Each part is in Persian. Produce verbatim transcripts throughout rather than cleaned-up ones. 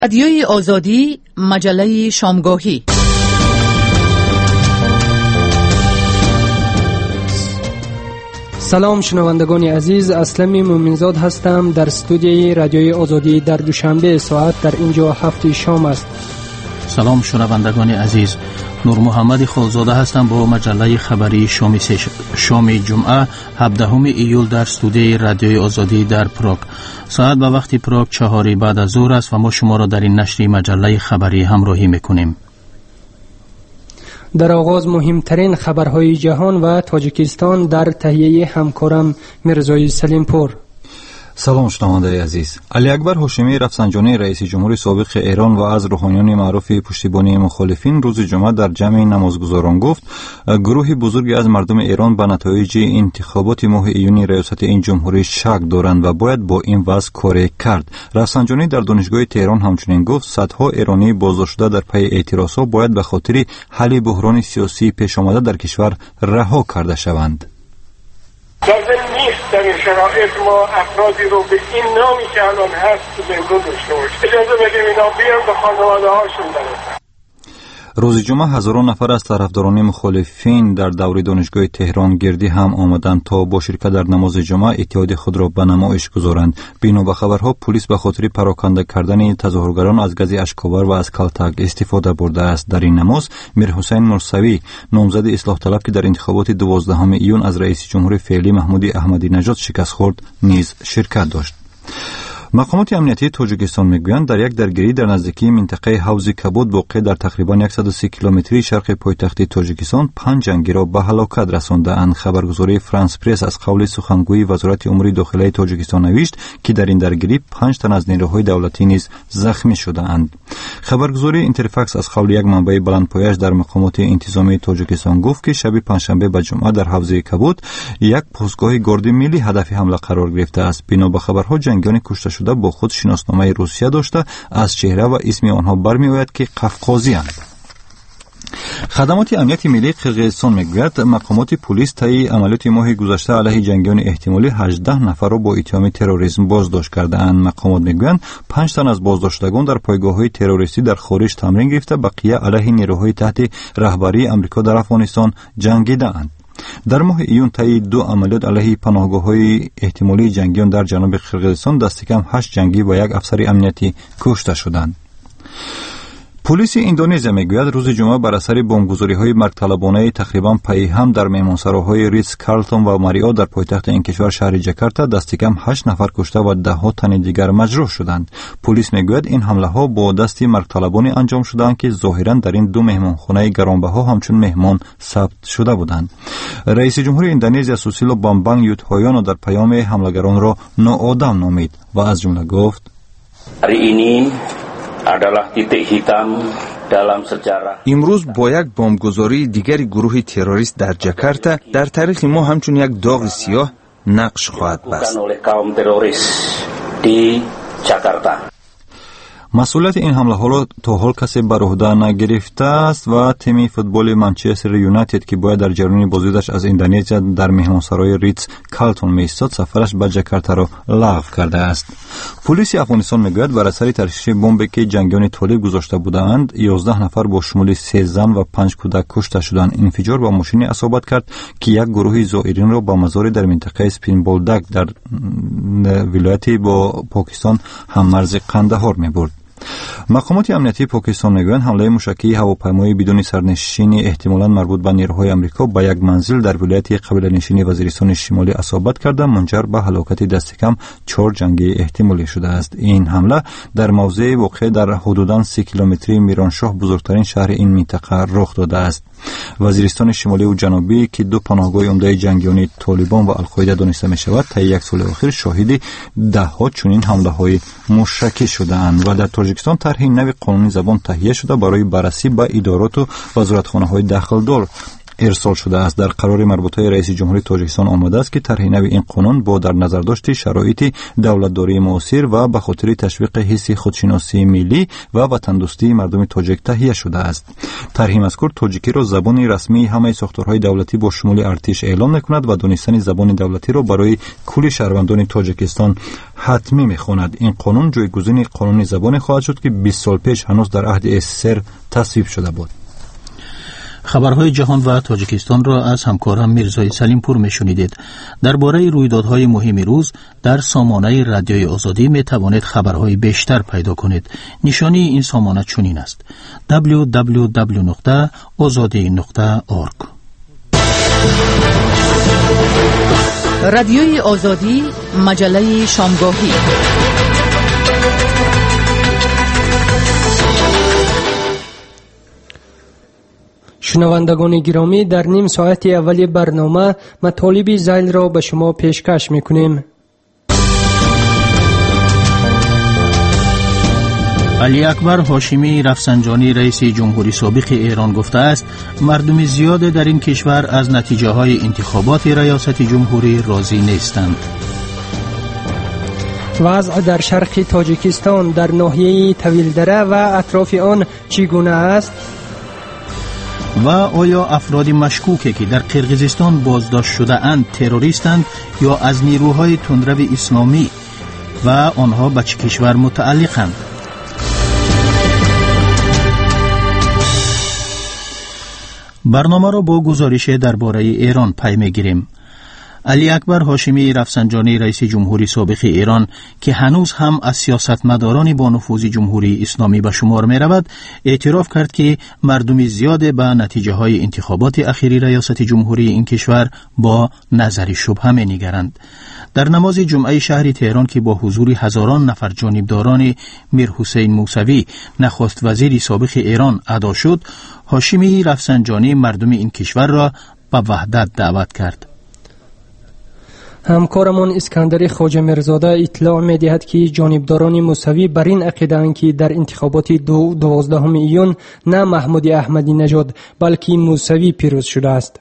رادیوی آزادی، مجله شامگاهی. سلام شنوندگان عزیز، اسلم مومنزاد هستم در استودیوی رادیوی آزادی در دوشنبه ساعت در اینجا هفت شام است. سلام شنوندگان عزیز، نور محمد خالزاده هستم با مجله خبری شام شام جمعه هفدهم ایول در استودیوی رادیوی آزادی در پراگ. ساعت به وقت پراگ چهار بعد از ظهر است و ما شما را در این نشر مجله خبری همراهی میکنیم. در آغاز مهمترین خبرهای جهان و تاجیکستان در تهیه همکارم میرزای سلیمپور. سلام شنونده عزیز. علی اکبر هاشمی رفسنجانی رئیس جمهور سابق ایران و از روحانیان معروف پشتیبانی مخالفین روز جمعه در جمع نمازگزاران گفت گروهی بزرگی از مردم ایران به نتایج انتخابات ماه ایونی ریاست این جمهوری شک دارند و باید با این وضع کار کرد. رفسنجانی در دانشگاه تهران همچنین گفت صدها ایرانی بازداشت شده در پی اعتراضات باید به خاطر حل بحران سیاسی پیش آمده در کشور رها کرده شوند. لازم نیست در این شرایط ما افرادی رو به این نامی که الان هست تو زندان داشته باشیم. اجازه بدیم اینا بیان به خانواده هاشون برسن. روز جمعه هزاران نفر از طرفداران مخالفین در دور دانشگاه تهران گردی هم آمدند تا با شرکت در نماز جمعه اتحاد خود را به نمایش گذارند. بنا به خبرها پلیس به خاطر پراکنده کردن تظاهرگران از گاز اشک‌آور و از کلتک استفاده برده است. در این نماز میرحسین مرسوی نامزد اصلاح طلب که در انتخابات دوازدهم ایون از رئیس جمهور فعلی محمود احمدی نژاد شکست خورد نیز شرکت داشت. مقامات امنیتی تاجیکستان میگویند در یک درگیری در نزدیکی منطقه حوض کبود واقع در تقریبا صد و سی کیلومتری شرق پایتخت تاجیکستان پنج جنگی را به هلاکت رساندند. خبرگزاری فرانس پرس از قول سخنگوی وزارت امور داخلی تاجیکستان نوشت که در این درگیری پنج تن از نیروهای دولتی نیز زخمی شده‌اند. خبرگزاری اینترفکس از قول یک منبع بلندپایش در مقامات انتظامی تاجیکستان گفت که شب پنجشنبه به جمعه در حوض کبود یک پستگاه گارد ملی هدف حمله قرار گرفته است. بنا به خبرها جنگیان کشته شده با خود شناسنامه روسیه داشته، از چهره و اسم آنها برمی‌آید که قفقازی‌اند. خدمات امنیت ملی قرقیزستان میگوید مقامات پلیس طی عملیات ماه گذشته علیه جنگیان احتمالی هجده نفر را با اتهام تروریسم بازداشت کرده‌اند. مقامات میگویند پنج تن از بازداشتگان در پایگاه‌های تروریستی در خارج تمرین گرفته، بقیه علیه نیروهای تحت رهبری آمریکا در افغانستان جنگیده‌اند. در ماه ایون طی دو عملیات علیه پناهگاه‌های احتمالی جنگیان در جنوب قرقیزستان دست کم هشت جنگی و یک افسر امنیتی کشته شدند. پلیس اندونزیا میگوید روز جمعه بر اثر بمبگذاری‌های مرگ‌طلبانه تقریباً پی هم در مهمانسراهای ریتز کارلتون و ماریو در پایتخت این کشور شهر جاکارتا دست کم هشت نفر کشته و ده ها تن دیگر مجروح شدند. پلیس میگوید این حمله‌ها با دست مرگ‌طلبان انجام شدند که ظاهراً در این دو مهمانخانه گرانبها همچون مهمان ثبت شده بودند. رئیس جمهور اندونزیا سوسیلو بامبانگ یودهایانو در پیام حملگران را ناآدم نامید و از جمله گفت امروز با یک بمبگذاری دیگری گروه تروریست در جاکارتا در تاریخ ما همچون یک داغ سیاه نقش خواهد بست. مسئولیت این حمله ها را تا حال کسی بر عهده نگرفته است و تیم فوتبال منچستر یونایتد که باید در جریان بازدیدش از اندونزیا در مهمانسرای ریتز کارلتون می‌ایستاد سفرش به جاکارتا را لغو کرده است. پلیس افغانستان میگوید بر اثر ترشیح بمبی که جنگیان طالب گذاشته بودند یازده نفر با شمول سه زن و پنج کودک کشته شدند. انفجار با ماشینی اصابت کرد که یک گروه زائرین را به مزاری در منطقه سپین بولدک در ولایت با پاکستان هممرز قندهار می‌برد. مقامات امنیتی پاکستان میگویند حمله موشکی هواپیمای بدون سرنشین احتمالاً مربوط به نیروهای آمریکا به یک منزل در ولایت قبیله نشین وزیرستان شمالی اصابت کرده منجر به هلاکت دست کم چهار جنگی احتمالی شده است. این حمله در موضع واقع در حدوداً سی کیلومتری میرانشاه بزرگترین شهر این منطقه رخ داده است. وزیرستان شمالی و جنوبی که دو پناهگاه عمده جنگیان طالبان و القاعده دانسته می شود تا یک سال اخیر شاهد ده ها چنین حمله های موشکی شده‌اند و در تاجیکستان طرح نوی قانونی زبان تهیه شده برای بررسی به ادارات و وزارتخانه های داخلدار ارسال شده است. در قرار مربوطه رئیس جمهوری تاجیکستان آمده است که طرح نو این قانون با در نظر داشت شرایط دولتداری معاصر و به خاطر تشویق حس خودشناسی ملی و وطن دوستی مردم تاجیک تهیه شده است. طرح مذکور تاجیکی را زبان رسمی همه ساختارهای دولتی با شمول ارتش اعلام میکند و دانستن زبان دولتی را برای کل شهروندان تاجیکستان حتمی میخواند. این قانون جایگزین قانون زبان خواهد شد که بیست سال پیش هنوز در عهد اسسر تصویب شده بود. خبرهای جهان و تاجیکستان را از همکارم میرزای سلیم پور میشنیدید. درباره رویدادهای مهم روز در سامانه رادیوی آزادی می توانید خبرهای بیشتر پیدا کنید. نشانی این سامانه چنین است: دبلیو دبلیو دبلیو نقطه آزادی نقطه اورگ. رادیوی آزادی، مجله شامگاهی. شنوندگان گرامی، در نیم ساعت اولی برنامه مطالب ذیل را به شما پیشکش میکنیم. علی اکبر هاشمی رفسنجانی رئیس جمهوری سابق ایران گفته است مردم زیاد در این کشور از نتیجه های انتخابات ریاست جمهوری راضی نیستند. وضع در شرق تاجیکستان در ناحیه طویلدره و اطراف آن چگونه است؟ و آیا افراد مشکوکه که در قرقیزستان بازداشت شده اند تروریستند یا از نیروهای تندرو اسلامی و آنها به چه کشور متعلقند؟ برنامه را با گزارش درباره ایران پی می‌گیریم. علی اکبر هاشمی رفسنجانی رئیس جمهوری سابق ایران که هنوز هم از سیاستمداران با نفوذ جمهوری اسلامی به شمار می رود اعتراف کرد که مردم زیاد به نتیجه های انتخابات اخیری ریاست جمهوری این کشور با نظر شبهه می نگرند. در نماز جمعه شهر تهران که با حضور هزاران نفر جانبداران میر حسین موسوی نخست وزیر سابق ایران ادا شد، هاشمی رفسنجانی مردم این کشور را به وحدت دعوت کرد. همکارمان اسکندر خواجه مرزاده اطلاع می دهد که جانبداران موسوی بر این عقیده‌اند که در انتخابات دو دوازدهم ایون نه محمود احمدی نژاد بلکه موسوی پیروز شده است.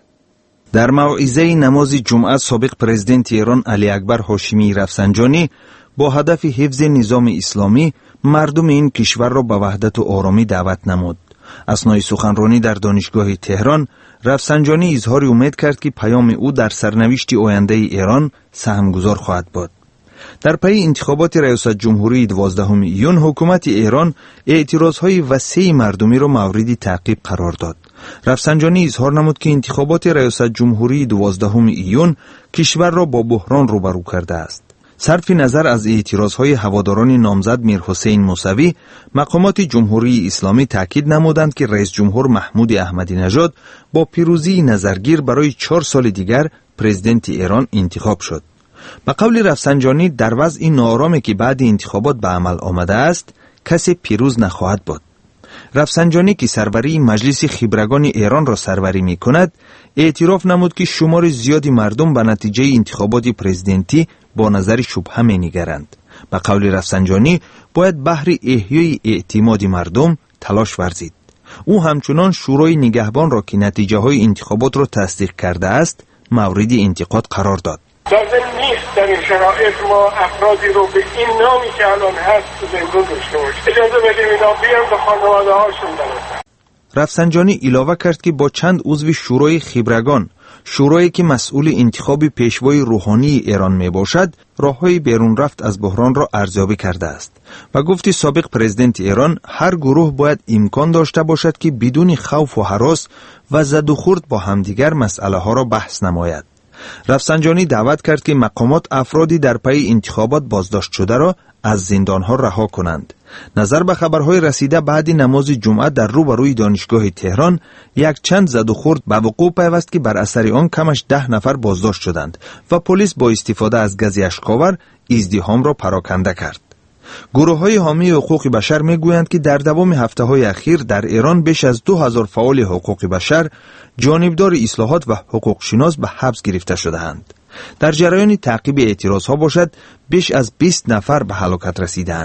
در موعظه نماز جمعه سابق پرزیدنت ایران علی اکبر هاشمی رفسنجانی با هدف حفظ نظام اسلامی مردم این کشور را به وحدت و آرامی دعوت نمود. اثنای سخنرانی در دانشگاه تهران، رفسنجانی اظهار امید کرد که پیام او در سرنوشت آینده ایران سهمگذار خواهد بود. در پی انتخابات ریاست جمهوری دوازدهم ایون حکومت ایران اعتراضهای وسیع مردمی را مورد تعقیب قرار داد. رفسنجانی اظهار نمود که انتخابات ریاست جمهوری دوازدهم ایون کشور را با بحران روبرو کرده است. صرف نظر از اعتراضهای هواداران نامزد میر حسین موسوی، مقامات جمهوری اسلامی تاکید نمودند که رئیس جمهور محمود احمدی نژاد با پیروزی نظرگیر برای چهار سال دیگر پرزیدنت ایران انتخاب شد. به قول رفسنجانی در وضع ناآرامی که بعد انتخابات به عمل آمده است، کسی پیروز نخواهد بود. رفسنجانی که سروری مجلس خبرگان ایران را سروری می کند، اعتراف نمود که شمار زیادی مردم به نتیجه انتخابات پرزیدنتی با نظر شبهه می نگرند. به قول رفسنجانی باید بهر احیای اعتماد مردم تلاش ورزید. او همچنان شورای نگهبان را که نتیجه های انتخابات را تصدیق کرده است مورد انتقاد قرار داد. لازم نیست در این شرایط ما افرادی رو به این نامی که الان هست زندون داشته باشیم. اجازه بدیم اینا بیان به خانواده هاشون برسن. رفسنجانی علاوه کرد که با چند عضو شورای خبرگان، شورایی که مسئول انتخاب پیشوای روحانی ایران می باشد، راههای بیرون رفت از بحران را ارزیابی کرده است و گفتی سابق پرزیدنت ایران هر گروه باید امکان داشته باشد که بدون خوف و هراس و زد و خورد با همدیگر مسئله ها را بحث نماید. رفسنجانی دعوت کرد که مقامات افرادی در پی انتخابات بازداشت شده را از زندانها رها کنند. نظر به خبرهای رسیده بعد نماز جمعه در روبروی دانشگاه تهران یک چند زد و خورد به وقوع پیوست که بر اثر آن کمش ده نفر بازداشت شدند و پلیس با استفاده از گاز اشک‌آور ازدحام را پراکنده کرد. گروه‌های حامی حقوق بشر می‌گویند که در دوام هفته‌های اخیر در ایران بیش از دو هزار فعال حقوق بشر، جانبدار اصلاحات و حقوق شناس به حبس گرفته شده‌اند. در جریان تعقیب اعتراضها باشد بیش از بیست نفر به هلاکت رسیدند.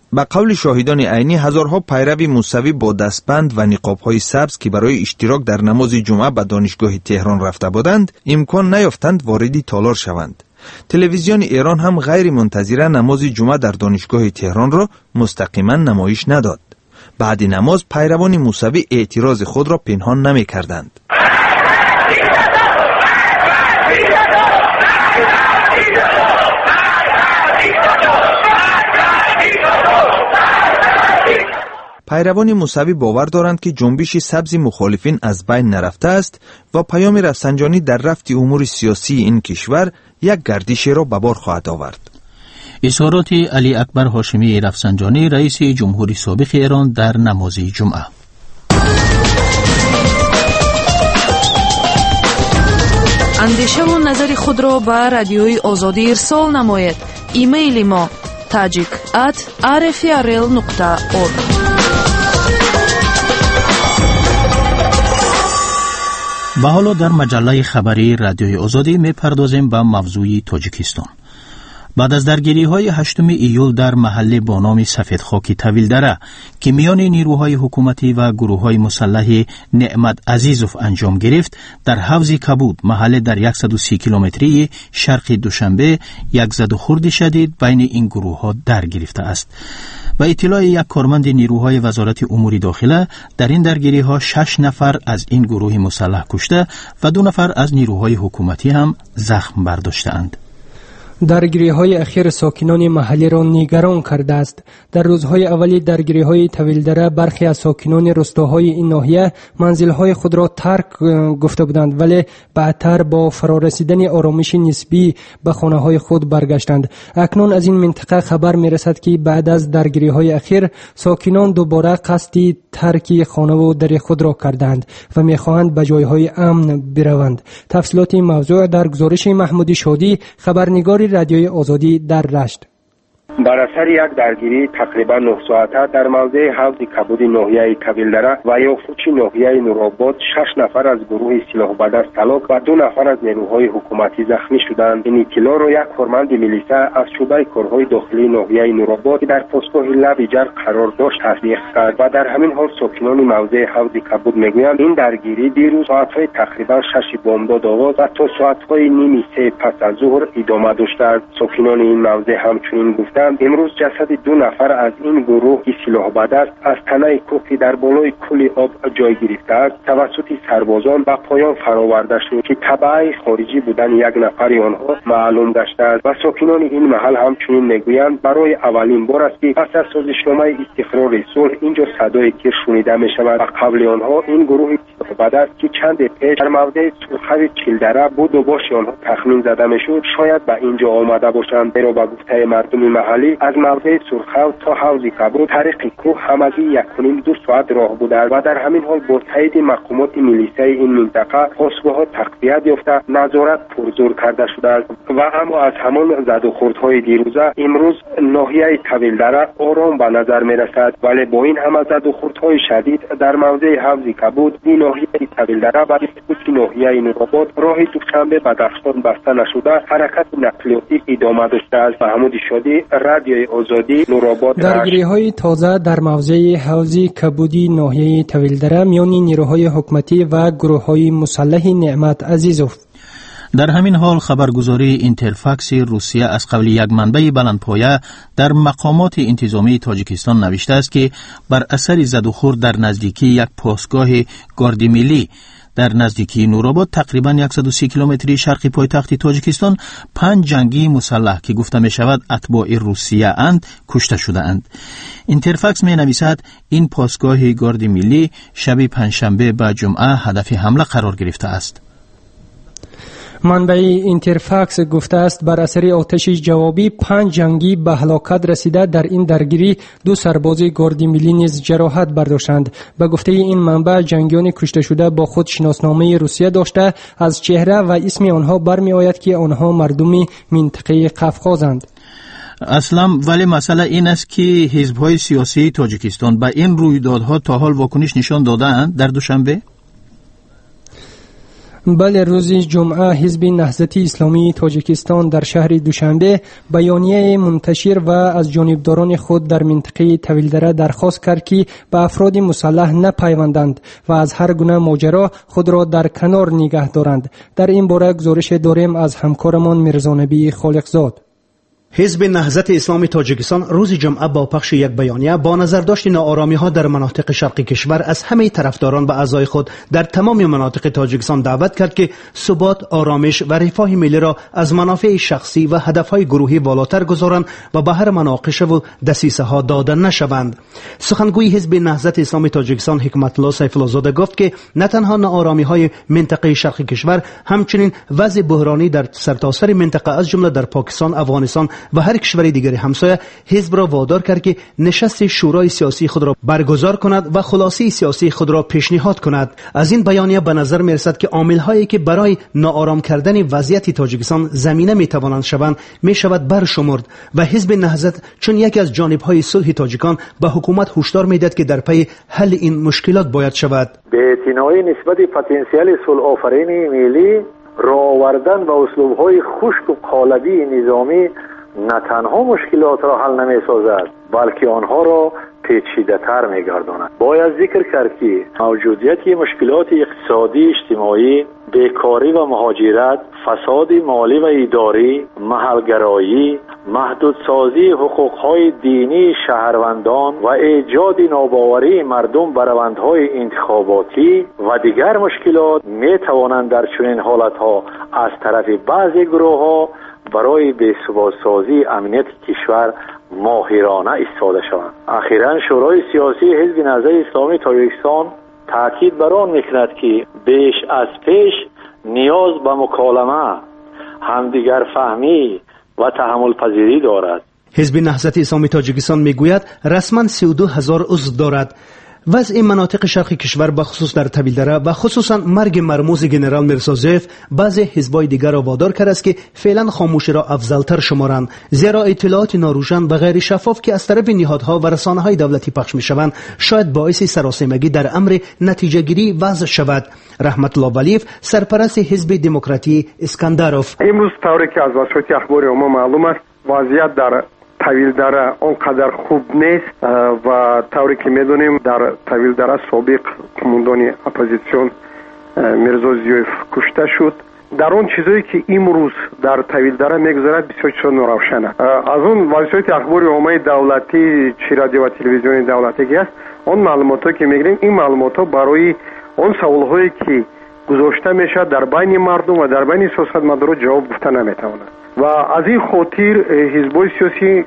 به قول شاهدان عینی، هزارها پیرو موسوی با دستبند و نقاب‌های سبز که برای اشتراک در نماز جمعه به دانشگاه تهران رفته بودند، امکان نیافتند وارد تالار شوند. تلویزیون ایران هم غیر منتظره نماز جمعه در دانشگاه تهران را مستقیما نمایش نداد. بعد نماز پیروان موسوی اعتراض خود را پنهان نمی کردند. پیروان موسوی باور دارند که جنبش سبز مخالفین از بین نرفته است و پیام رفسنجانی در رفت امور سیاسی این کشور یک گردش را به بار خواهد آورد. اظهارات علی اکبر هاشمی رفسنجانی، رئیس جمهوری سابق ایران، در نماز جمعه. اندیشه و نظر خود را به رادیوی آزادی ارسال نمایید. ایمیل ما tajik at r f r l nokta org. و حالا در مجله خبری رادیوی آزادی میپردازیم به موضوع تاجیکستان. بعد از درگیری های هشتم ایول در محله با نام سفید خاک طویلدره که میان نیروهای حکومتی و گروه های مسلح نعمت عزیزوف انجام گرفت، در حوض کبود محله در صد و سی کیلومتری شرق دوشنبه یک زد و خورد شدید بین این گروه ها در گرفته است. و اطلاع یک کارمند نیروهای وزارت امور داخله، در این درگیری ها شش نفر از این گروه مسلح کشته و دو نفر از نیروهای حکومتی هم زخم برداشتند. درگیری‌های اخیر ساکنان محلی را نگران کرده است. در روزهای اولی درگیری‌های طویلدره برخی از ساکنان روستاهای این ناحیه منزل‌های خود را ترک گفته بودند، ولی بعدتر با فرارسیدن آرامش نسبی به خانه‌های خود برگشتند. اکنون از این منطقه خبر می‌رسد که بعد از درگیری‌های اخیر ساکنان دوباره قصد ترک خانه و در خود را کردند و می‌خواهند به جای‌های امن بروند. تفصیلات این موضوع در گزارش محمودی شادی، خبرنگار رادیوی آزادی در رشت. بر اثر یک درگیری تقریبا نه ساعته در موضع حوض کبود ناحیه طویلدره و یافوچی ناحیه نورآباد شش نفر از گروه سلاح به دست هلاک و دو نفر از نیروهای حکومتی زخمی شدند. این اطلاع را یک کارمند میلیسا از شعبه کارهای داخلی ناحیه نورآباد در پاسگاه لب جر قرار داشت تصدیق کرد و در همین حال ساکنان موضع حوض کبود میگویند این درگیری دیروز ساعت‌های تقریبا شش بامداد آغاز و تا ساعت‌های نیم سه پس از ظهر ادامه داشته است. ساکنان این موضع همچنین گفتند امروز جسد دو نفر از این گروه که سلاح به دست از تنه کوهی در بالای کل آب جای گرفته است توسط سربازان به پایان فراورده شد که تبع خارجی بودن یک نفر آنها معلوم گشته است و ساکنان این محل همچنین میگویند برای اولین بار است که پس از سازشنامه استقرار صلح اینجا صدای تیر شنیده می شود و قبل آنها این گروه سلاح به دست که چند پیش در موضع سرخوی چیلدره بود و باش آنها تخمین زده می شد شاید به اینجا آمده باشند. برای به گفته مردم محلی از موضع سرخو تا حوض کبود طریق کوه همگی یک کنیم دو ساعت راه بوده و در همین حال با تایید مقامات میلیسای این منطقه پاسگاه‌ها تقویت یافته نظارت پرزور کرده شده است و اما از همان زد و خوردهای دیروزه امروز ناحیه طویلدره آرام به نظر می رسد، ولی با این همه زد و خوردهای شدید در موضع حوض کبود این ناحیه طویلدره و ناحیه نورآباد راه دوشنبه به دستان بسته نشده حرکت نقلیاتی ادامه داشته است. محمود شادی، رادیوی آزادی، نورآباد. درگیری‌های تازه در موضع حوض کبودی ناحیه طویلدره میان نیروهای حکومتی و گروه‌های مسلح نعمت عزیزوف. در همین حال خبرگزاری اینترفاکس روسیه از قبل یک منبع بلندپایه در مقامات انتظامی تاجیکستان نوشته است که بر اثر زد و خورد در نزدیکی یک پاسگاه گارد ملی در نزدیکی نورآباد تقریبا صد و سی کیلومتری شرقی پایتخت تاجیکستان پنج جنگی مسلح که گفته می شود اتباع روسیه اند کشته شده اند. اینترفاکس می نویسد این پاسگاه گارد ملی شب پنجشنبه به جمعه هدف حمله قرار گرفته است. منبع اینترفاکس گفته است بر اثر آتش جوابی پنج جنگی به هلاکت رسیده. در این درگیری دو سرباز گارد ملی نیز جراحت برداشتند. به گفته این منبع جنگیان کشته شده با خود شناسنامه روسیه داشته از چهره و اسم آنها برمی آید که آنها مردم منطقه قفقازند. اصلا ولی مسئله این است که حزب‌های سیاسی تاجیکستان به این رویدادها تا حال واکنش نشان داده‌اند. در دوشنبه بله، روز جمعه حزب نهضت اسلامی تاجیکستان در شهر دوشنبه بیانیه منتشر و از جانبداران خود در منطقه طویلدره درخواست کرد که به افراد مسلح نپیوندند و از هر گونه ماجرا خود را در کنار نگه دارند. در این باره گزارش داریم از همکارمان میرزانبی خالقزاد. حزب نهضت اسلامی تاجیکستان روز جمعه با پخش یک بیانیه با نظرداشت ناآرامی ها در مناطق شرقی کشور از همه طرفداران و اعضای خود در تمام مناطق تاجیکستان دعوت کرد که ثبات، آرامش و رفاه ملی را از منافع شخصی و هدف های گروهی بالاتر گذارند و به هر مناقشه و دسیسه ها داده نشوند. سخنگوی حزب نهضت اسلامی تاجیکستان حکمت الله سیف الله زاده گفت که نه تنها ناآرامی های منطقه شرقی کشور، همچنین وضع بحرانی در سرتاسر منطقه از جمله در پاکستان، افغانستان و هر کشور دیگری همسایه حزب را وادار کرد که نشست شورای سیاسی خود را برگزار کند و خلاصه سیاسی خود را پیشنهاد کند. از این بیانیه به نظر می رسد که عامل‌هایی که برای ناآرام کردن وضعیت تاجیکستان زمینه می توانند شوند می شود برشمرد و حزب نهضت چون یکی از جانب‌های صلح تاجیکان به حکومت هشدار می‌دهد که در پی حل این مشکلات باید شود. به اعتنای نسبت پتانسیل صلح آفرینی ملی راه آوردن و اسلوب‌های خشک و قالبی نظامی نه تنها مشکلات را حل نمی سازد بلکه آنها را پیچیده تر می گرداند. باید ذکر کرد که موجودیت مشکلات اقتصادی، اجتماعی، بیکاری و مهاجرت، فساد مالی و اداری، محلگرایی، محدودسازی حقوقهای دینی شهروندان و ایجاد ناباوری مردم بر روندهای انتخاباتی و دیگر مشکلات می توانند در چنین حالتها از طرف بعضی گروه‌ها برای بی‌ثبات‌سازی امنیت کشور ماهرانه استفاده شوند. اخیراً شورای سیاسی حزب نهضت اسلامی تاجیکستان تاکید بر آن می‌کند که بیش از پیش نیاز به مکالمه، همدیگر فهمی و تحمل پذیری دارد. حزب نهضت اسلامی تاجیکستان میگوید رسما سی و دو هزار عضو دارد. وضع مناطق شرقی کشور به خصوص در طویلدره و خصوصا مرگ مرموز جنرال میرزازیف بعضی حزبای دیگر را وادار کرده است که فعلا خاموشی را افضلتر شمارند، زیرا اطلاعات ناروشن و غیر شفاف که از طرف نهادها و رسانه‌های دولتی پخش می‌شوند شاید باعث سراسیمگی در امر نتیجه گیری وضع شود. رحمت الله ولیف، سرپرست حزب دموکراتی اسکندروف: امروز طوری که از وسایل اخبار عمومی معلوم است وضعیت در طویلدره اونقدر خوب نیست و طوری که میدونیم در طویلدره سابق قماندان اپوزیسیون میرزازیوف کشته شد. در اون چیزایی که امروز در طویلدره میگذرد بسیار چیزا ناروشنه. از اون وسایل اخبار عمومی دولتی، چه رادیو و تلویزیون دولتی که است، اون معلوماتی که میگیریم این معلومات برای اون سوالهایی که گذاشته میشه در بین مردم و در بین سیاستمدارا جواب گفته نمیتواند و از این خاطر حزب‌های سیاسی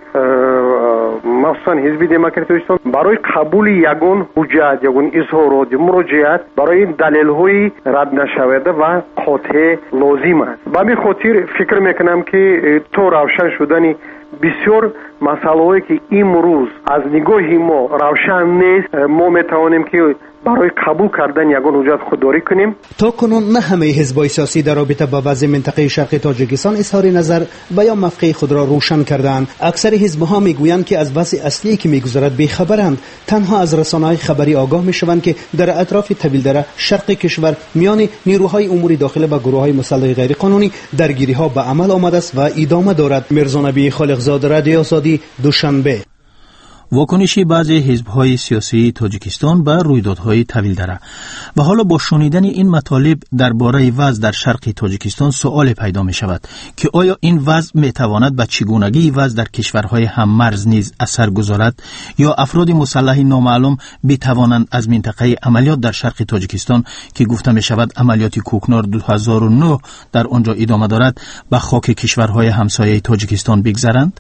مخصوصا حزب دموکراتیک برای قبول یگان حجت، یگان اظهارات، مراجعت برای این دلیل‌های رد نشوده و قاطع لازم است. به همین خاطر فکر میکنم که تو روشن شدن بسیار مسائلی که امروز از نگاه ما روشن نیست ما میتوانیم که برای قبول کردن یگان حجت خودداری کنیم. تا کنون نه همه حزب‌های سیاسی در رابطه با وضع منطقه شرقی تاجیکستان اظهار نظر و یا موقع خود را روشن کردند. اکثر حزب‌ها میگویند که از وضع اصلی که میگذرد بی‌خبرند. تنها از رسانه‌های خبری آگاه میشوند که در اطراف طویلدره شرق کشور میان نیروهای امور داخله و گروه‌های مسلح غیر قانونی درگیری‌ها به عمل آمده است و ادامه دارد. میرزانبی خالقزاد، رادیو آزادی، دوشنبه. واکنشی بعضی حزب‌های سیاسی تاجیکستان به رویدادهای طویلدره و حالا با شنیدن این مطالب درباره وضع در شرق تاجیکستان سوال پیدا می شود که آیا این وضع می تواند به چگونگی وضع در کشورهای هممرز نیز اثر گذارد یا افراد مسلح نامعلوم بتوانند از منطقه عملیات در شرق تاجیکستان که گفته می شود عملیات کوکنار دو هزار و نه در آنجا ادامه دارد به خاک کشورهای همسایه تاجیکستان بگذرند؟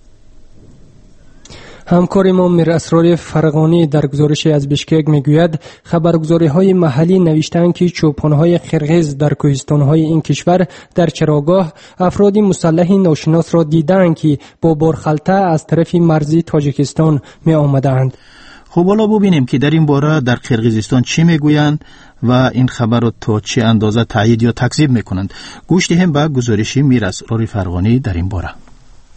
همکار ما میر اسرار فرغانی در گزارشی از بشکک میگوید خبرگزاری‌های محلی نوشتند که چوپان‌های قرقیز در کوهستان‌های این کشور در چراگاه افراد مسلح ناشناس را دیدند که با بارخلطه از طرف مرزی تاجیکستان می آمدند. خب حالا ببینیم که در این باره در قرقیزستان چی میگویند و این خبر را تا چه اندازه تایید یا تکذیب میکنند. گوش دهیم به گزارشی میر اسرار فرغانی در این باره.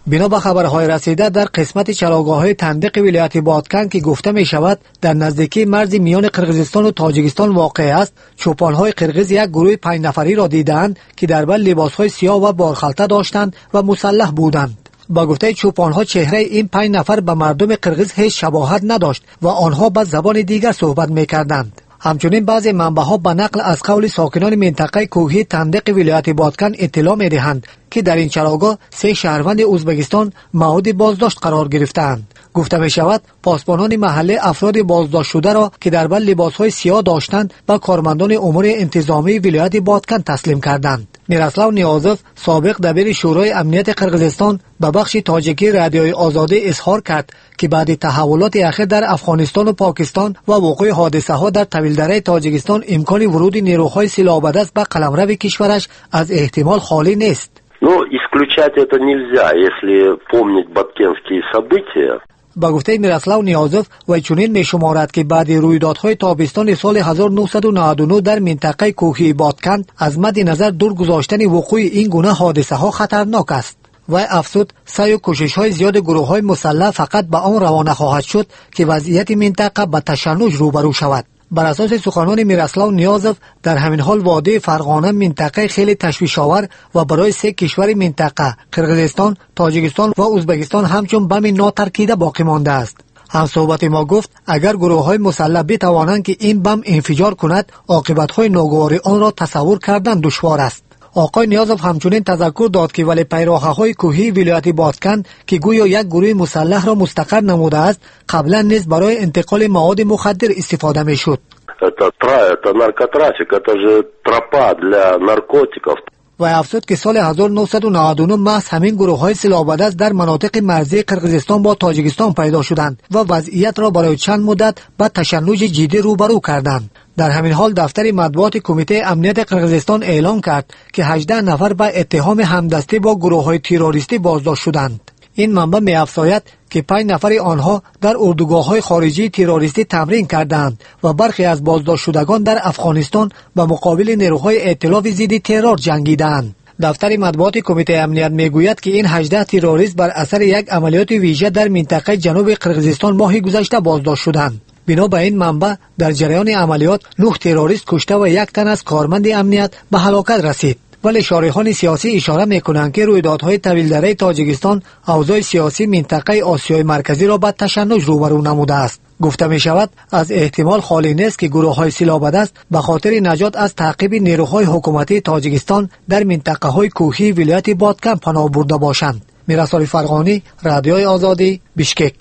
بنا به خبرهای رسیده در قسمت چراگاه‌های تندق ولایت بادکن که گفته می شود در نزدیکی مرز میان قرقیزستان و تاجیکستان واقع است، چوپان‌های قرقیز یک گروه پنج نفری را دیدند که در بر لباس‌های سیاه و بارخلطه داشتند و مسلح بودند. با گفته چوپان‌ها چهره این پنج نفر به مردم قرقیز هیچ شباهت نداشت و آنها به زبان دیگر صحبت می‌کردند. همچنین بعضی منبع‌ها به نقل از قول ساکنان منطقه کوهی تندق ولایت بادکن اطلاع می‌دهند که در این چراگاه سه شهروند ازبکستان مورد بازداشت قرار گرفتند. گفته می شود پاسبانان محله افراد بازداشت شده را که در بر لباس‌های سیاه داشتند به کارمندان امور انتظامی ولایت بادکن تسلیم کردند. میراسلاو نیازوف سابق دبیر شورای امنیت قرقیزستان به بخش تاجیکی رادیوی آزادی اظهار کرد که بعد تحولات اخیر در افغانستان و پاکستان و وقوع حادثه ها در طویلدره تاجیکستان امکان ورود نیروهای سلاح‌بدست به قلمرو کشورش از احتمال خالی نیست. Но исключать это нельзя, если помнить бабкенские события. با گفته میراسلاو نیازوف و چنین می شمارد که بعد رویدادهای تابستان سال هزار و نهصد و نود و نه در منطقه کوهی بادکن از مد نظر دور گذاشتن وقوع این گونه حادثه ها خطرناک است و افزود سعی و کوشش های زیاد گروه های مسلح فقط به آن روانه خواهد شد که وضعیت منطقه به تشنج روبرو شود. بر اساس سخنان میراسلاو نیازوف در همین حال وادی فرغانه منطقه خیلی تشویش‌آور و برای سه کشور منطقه قرقیزستان، تاجیکستان و ازبکستان همچون بم ناترکیده باقی مانده است. هم صحبت ما گفت اگر گروه‌های مسلح بتوانند که این بم انفجار کند، عاقبت‌های ناگوار آن را تصور کردن دشوار است. آقای نیازوف همچنین تذکر داد که ولی پیراهه‌های کوهی ولایت بادکن که گویا یک گروه مسلح را مستقر نموده است، قبلا نیز برای انتقال مواد مخدر استفاده می‌شد. و افزود که سال هزار و نهصد و نود و نه محض همین گروه‌های سلاح‌بدست در مناطق مرزی قرقیزستان با تاجیکستان پیدا شدند و وضعیت را برای چند مدت به تشنج جدی روبرو کردند. در همین حال دفتر مطبوعات کمیته امنیت قرقیزستان اعلام کرد که هجده نفر به اتهام همدستی با گروه‌های تروریستی بازداشت شدند. این منبع می‌افزاید که پنج نفر آنها در اردوگاه‌های خارجی تروریستی تمرین کردند و برخی از بازداشت شدگان در افغانستان به مقابل نیروهای ائتلاف ضد ترور جنگیدند. دفتر مطبوعات کمیته امنیت میگوید که این هجده تروریست بر اثر یک عملیات ویژه در منطقه جنوب قرقیزستان ماه گذشته بازداشت شدند. بنا به این منبع در جریان عملیات نه تروریست کشته و یک تن از کارمند امنیت به هلاکت رسید. ولی شارحان سیاسی اشاره میکنند که رویدادهای طویلدره تاجیکستان اوضاع سیاسی منطقه آسیای مرکزی را به تشنج روبرو نموده است. گفته می شود از احتمال خالی نیست که گروه‌های سلاح‌بدست به خاطر نجات از تعقیب نیروهای حکومتی تاجیکستان در منطقه‌های کوهی ولایت بادکن پناه برده باشند. میرسال فرغانی، رادیوی آزادی، بیشکک.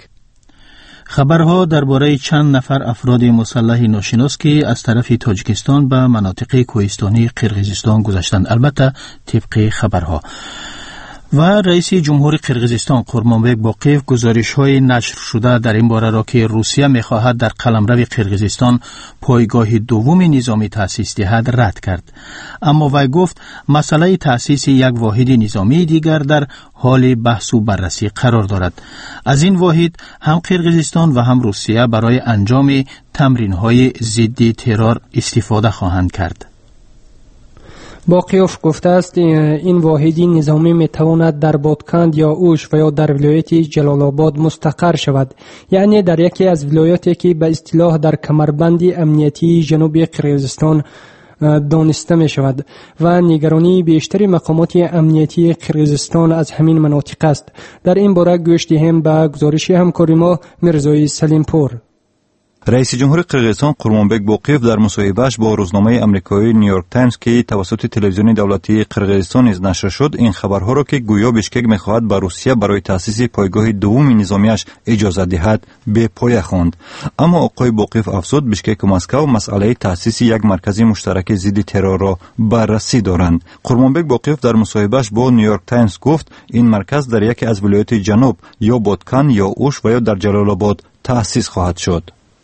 خبرها درباره چند نفر افراد مسلح ناشناس که از طرف تاجیکستان به مناطق کوهستانی قرقیزستان گذشتند، البته طبق خبرها. و رئیس جمهور قرقیزستان قورمانبک باقیف گزارش‌های نشر شده در این باره را که روسیه می‌خواهد در قلمرو قرقیزستان پایگاه دوم نظامی تأسیس دهد رد کرد. اما وی گفت مسئله تأسیس یک واحد نظامی دیگر در حال بحث و بررسی قرار دارد. از این واحد هم قرقیزستان و هم روسیه برای انجام تمرین‌های ضد ترور استفاده خواهند کرد. باقیوف گفته است این واحدی نظامی میتواند در بادکند یا اوش و یا در ولایت جلال آباد مستقر شود، یعنی در یکی از ولایاتی که به اصطلاح در کمربند امنیتی جنوب قرقیزستان دانسته می شود و نگرانی بیشتری مقامات امنیتی قرقیزستان از همین مناطق است. در این باره گوش دهیم به گزارش همکار ما میرزای سلیمپور. رئیس جمهور قرقیزستان قورمانبک باقیف در مصاحبه‌اش با روزنامه آمریکایی نیویورک تایمز که توسط تلویزیون دولتی قرقیزستان نیز نشر شد، این خبرها را که گویا بیشکک می‌خواهد به روسیه برای تأسیس پایگاه دوم نظامیش اجازه دهد به پایه خواند. اما آقای باقیف افزود بیشکک و مسکو مسئله تأسیس یک مرکز مشترک ضد ترور را بررسی دارند. قورمانبک باقیف در مصاحبه‌اش با نیویورک تایمز گفت این مرکز در یکی از ولایات جنوب یا بادکن یا اوش و یا در جلال آباد تأسیس خواهد شد.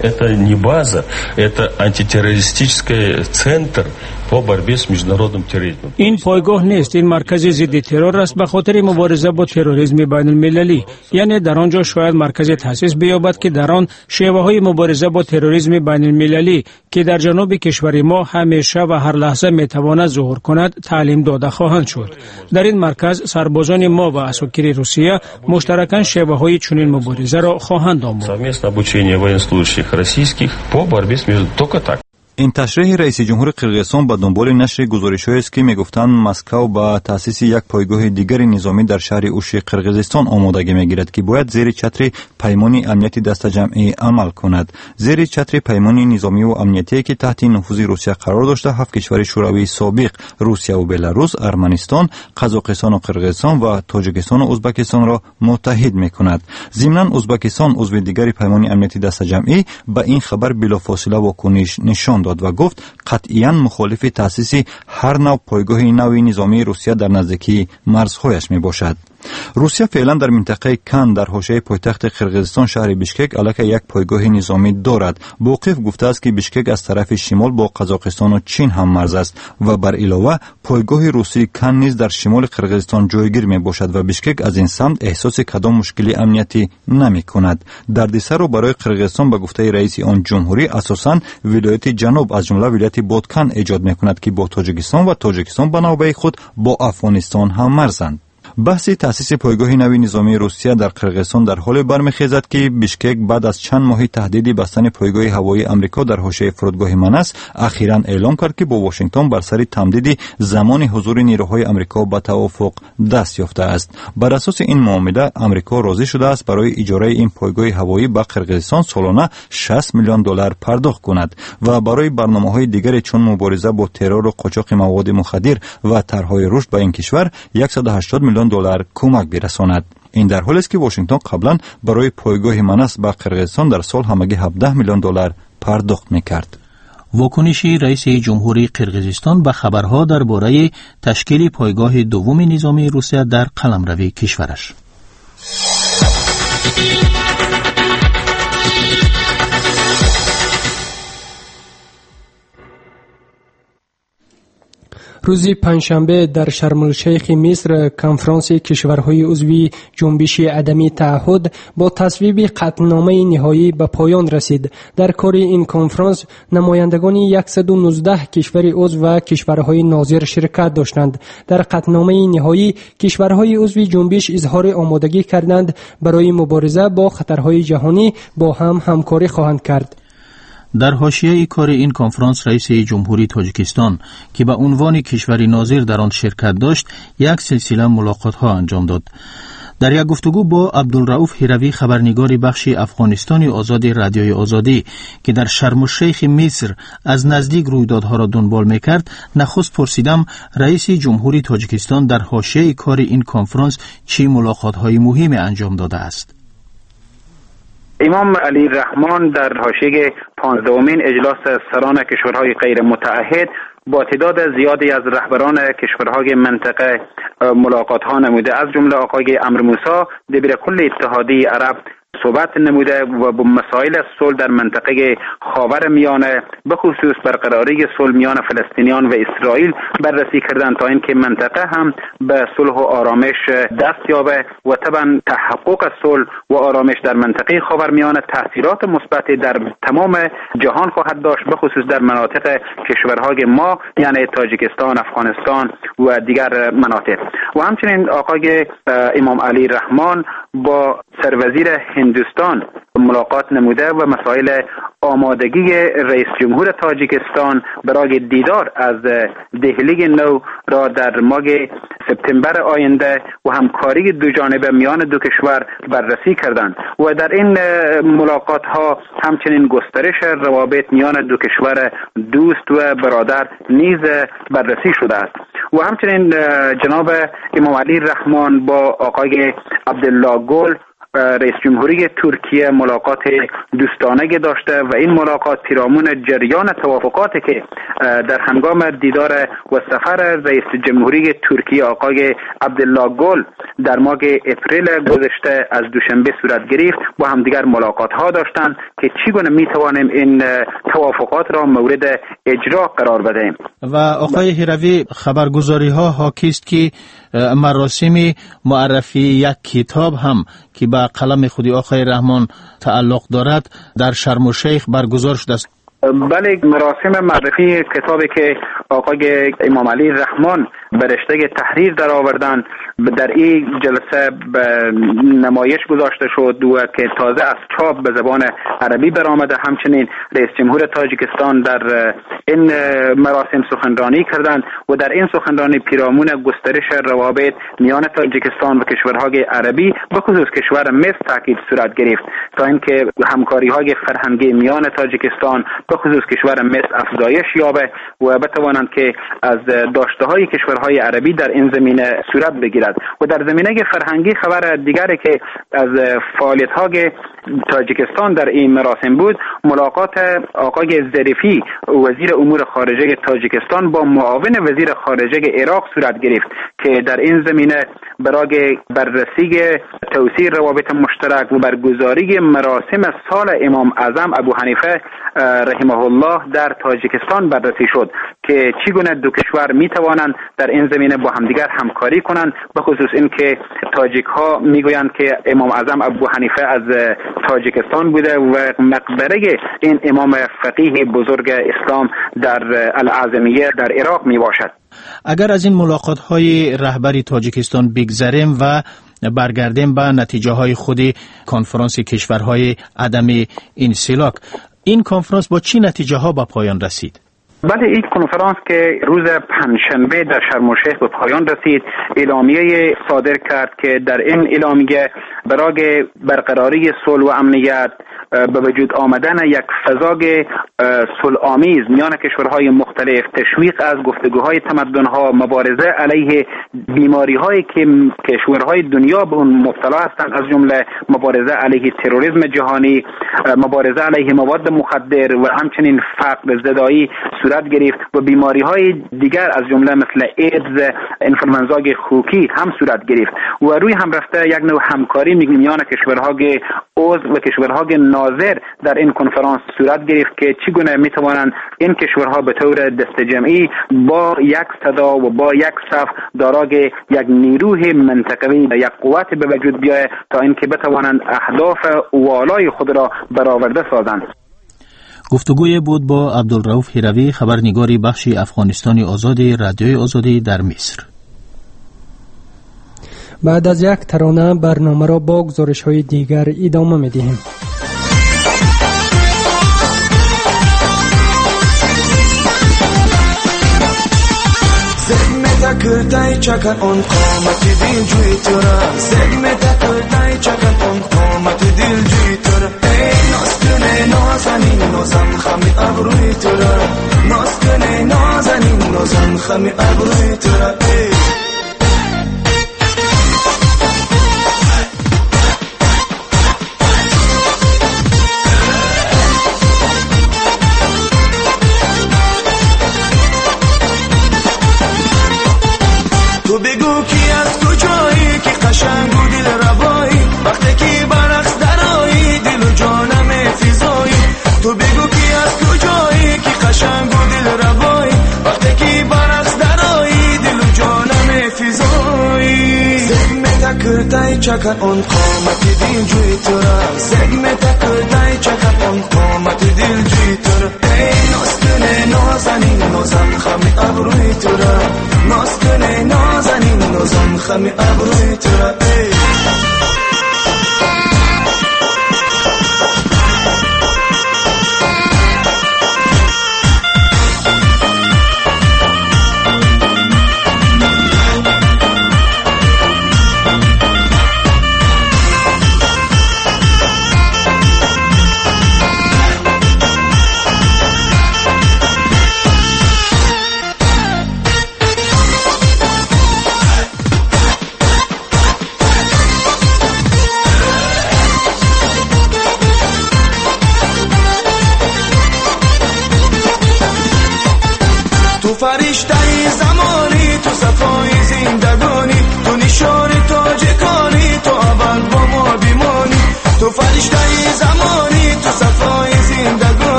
Это не база, это антитеррористический центр по борьбе с международным терроризмом. این پایگاه نیست، این مرکز ضد ترور است به خاطر مبارزه با تروریسم بین المللی. یعنی در آنجا شاید مرکز تأسیس بیابد که در آن شیوه های مبارزه با تروریسم بین المللی که در جنوب کشور ما همیشه و هر لحظه میتواند ظهور کند تعلیم داده خواهند شد. در این مرکز سربازان ما و اساکیر روسیه مشترکاً شیوه های چنین مبارزه را خواهند آموخت. Совместное обучение военнослужащих российских по борьбе с международным только так. این تشریح رئیس جمهور قرقیزستان به دنبال نشر گزارش‌هایی است که میگفتند مسکو با تأسیس یک پایگاه دیگر نظامی در شهر اوشی قرقیزستان آمادگی میگیرد که باید زیر چتر پیمان امنیتی دست جمعی عمل کند. زیر چتر پیمان نظامی و امنیتی که تحت نفوذ روسیه قرار داشته، هفت کشور شوروی سابق روسیه و بلاروس، ارمنستان، قزاقستان و قرقیزستان و تاجیکستان و ازبکستان را متحد میکند. ضمناً ازبکستان عضو دیگر پیمان امنیتی دست جمعی به این خبر بلافاصله واکنش نشان داد و گفت قطعاً مخالف تأسیس هر نوع پایگاه نوی نظامی روسیه در نزدیکی مرزهایش می باشد. روسیه فعلا در منطقه کن در حاشیه پایتخت قرقیزستان شهر بیشکک علیه یک پایگاه نظامی دارد. موقف گفته است که بیشکک از طرف شمال با قزاقستان و چین هم مرز است و بر علاوه پایگاه روسی کن نیز در شمال قرقیزستان جایگیر می باشد و بیشکک از این سمت احساس کدام مشکلی امنیتی نمی کند. دردسر را برای قرقیزستان به گفته رئیس آن جمهوری اساساً ولایت جنوب از جمله ولایت بادکن ایجاد می کند که با تاجیکستان و تاجیکستان به نوبه خود با افغانستان هم مرزند. بحث تأسیس پایگاه نوی نظامی روسیه در قرقیزستان در حال برمیخیزد که بیشکک بعد از چند ماهی تهدید بستن پایگاه هوایی آمریکا در حاشیه فرودگاه منس اخیراً اعلام کرد که با واشنگتن بر سر تمدید زمان حضور نیروهای آمریکا به توافق دست یافته است. بر اساس این معامله آمریکا راضی شده است برای اجاره این پایگاه هوایی به قرقیزستان سالانه شصت میلیون دلار پرداخت کند و برای برنامه‌های دیگر چون مبارزه با ترور و قاچاق مواد مخدر و طرح‌های رشد به این کشور صد و هشتاد میلیون دلار کمک برساند. این در حالی است که واشنگتن قبلا برای پایگاه منس به قرقیزستان در سال همگی هفده میلیون دلار پرداخت میکرد. واکنش رئیس جمهوری قرقیزستان به خبرها درباره تشکیل پایگاه دوم نظامی روسیه در قلمروی کشورش. روز پنجشنبه در شرم الشیخ مصر کنفرانس کشورهای عضو جنبش عدم تعهد با تصویب قطعنامه نهایی به پایان رسید. در کار این کنفرانس نمایندگان صد و نوزده کشور عضو و کشورهای ناظر شرکت داشتند. در قطعنامه نهایی کشورهای عضو جنبش اظهار آمادگی کردند برای مبارزه با خطرهای جهانی با هم همکاری خواهند کرد. در حاشیه کار این کنفرانس رئیس جمهوری تاجیکستان که به عنوان کشور ناظر در آن شرکت داشت یک سلسله ملاقات ها انجام داد. در یک گفتگو با عبدالرؤوف هروی خبرنگار بخش افغانستانی آزاد رادیوی آزادی که در شرم الشیخ مصر از نزدیک رویدادها را دنبال میکرد، نخست پرسیدم رئیس جمهوری تاجیکستان در حاشیه کار این کنفرانس چه ملاقات های مهمی انجام داده است. امام علی رحمان در حاشیه پانزدهمین اجلاس سران کشورهای غیر متعهد با تعداد زیادی از رهبران کشورهای منطقه ملاقات ها نموده، از جمله آقای امر موسی دبیر کل اتحادیه عرب صحبت نموده و با مسائل صلح در منطقه خاور میانه به خصوص برقراری صلح میان فلسطینیان و اسرائیل بررسی کردند تا اینکه منطقه هم به صلح و آرامش دست یابه و طبعا تحقق صلح و آرامش در منطقه خاور میانه تاثیرات مثبت در تمام جهان خواهد داشت، به خصوص در مناطق کشورهای ما یعنی تاجیکستان، افغانستان و دیگر مناطق. و همچنین آقای امام علی رحمان با سروزیر هندوستان ملاقات نموده و مسائل آمادگی رئیس جمهور تاجیکستان برای دیدار از دهلی نو را در ماه سپتامبر آینده و همکاری دو جانبه میان دو کشور بررسی کردند و در این ملاقات ها همچنین گسترش روابط میان دو کشور دوست و برادر نیز بررسی شده است. و همچنین جناب امام علی رحمان با آقای عبدالله گل رئیس جمهوری ترکیه ملاقات دوستانه داشته و این ملاقات پیرامون جریان توافقاتی که در هنگام دیدار و سفر رئیس جمهوری ترکیه آقای عبدالله گل در ماه اپریل گذشته از دوشنبه صورت گرفت با همدیگر ملاقات ها داشتند که چگونه می توانیم این توافقات را مورد اجرا قرار بدهیم. و آقای هیروی، خبرگزاری ها حاکی است که مراسم معرفی یک کتاب هم که به قلم خودی آقای رحمان تعلق دارد در شرم الشیخ برگزار شده است. بله، مراسم معرفی کتابی که آقای امام علی رحمان به رشته تحریر در آوردن در این جلسه به نمایش گذاشته شد و که تازه از چاپ به زبان عربی برآمده. همچنین رئیس جمهور تاجیکستان در این مراسم سخنرانی کردند و در این سخنرانی پیرامون گسترش روابط میان تاجیکستان و کشورهای عربی به خصوص کشور مصر تاکید صورت گرفت تا اینکه همکاری‌های فرهنگی میان تاجیکستان به خصوص کشور مصر افزایش یابه و بتوانند که از داشته‌های کشورهای عربی در این زمینه صورت بگیرد. و در زمینه فرهنگی خبر دیگری که از فعالیت‌های تاجیکستان در این مراسم بود، ملاقات آقای ظریفی وزیر امور خارجه تاجیکستان با معاون وزیر خارجه عراق صورت گرفت که در این زمینه برای بررسی توسیع روابط مشترک و برگزاری مراسم سال امام اعظم ابو حنیفه رحمه الله در تاجیکستان بررسی شد که چگونه دو کشور می توانند در این زمینه با همدیگر همکاری کنند، به خصوص اینکه تاجیک ها میگویند که امام اعظم ابو حنیفه از تاجیکستان بوده و مقبره این امام فقیه بزرگ اسلام در الاعظمیه در عراق می باشد. اگر از این ملاقات های رهبری تاجیکستان بگذریم و برگردیم به نتیجه های خود کنفرانس کشورهای عدم انسلاک، این کنفرانس با چی نتیجه ها به پایان رسید؟ بعد این کنفرانس که روز پنجشنبه در شرم الشیخ به پایان رسید، اعلامیه صادر کرد که در این اعلامیه برای برقراری صلح و امنیت به وجود آمدن یک فضای صلح‌آمیز میان کشورهای مختلف، تشویق از گفتگوهای تمدن‌ها، مبارزه علیه بیماری‌هایی که کشورهای دنیا به اون مبتلا هستند، از جمله مبارزه علیه تروریسم جهانی، مبارزه علیه مواد مخدر و همچنین فقر زدایی صورت گرفت و بیماری‌های دیگر از جمله مثل ایدز، انفلوئنزای خوکی هم صورت گرفت و روی هم رفته یک نوع همکاری میان کشورهای عضو و کشورهای ناظر در این کنفرانس صورت گرفت که چگونه میتوانند این کشورها به طور دست جمعی با یک صدا و با یک صف دارای یک نیروی منطقوی و یک قوت به وجود بیاید تا اینکه بتوانند اهداف والای خود را برآورده سازند. گفتگوی بود با عبدالرؤوف هیروی، خبرنگاری بخش افغانستانی آزادی رادیوی آزادی در مصر. بعد از یک ترانه برنامه را با گزارش های دیگر ادامه می دهیم. Kırday çakan on komati dil juitora segmeta kırday çakan on komati dil juitora ey noskune nozanin nozam khami abruitora noskune nozanin nozam khami abruitora ey kırday çakan on komati dil juitora segmeta kırday çakan on komati dil juitora ey noskune nozanin nozam khami abruitora noskune nozanin nozam khami abruitora ey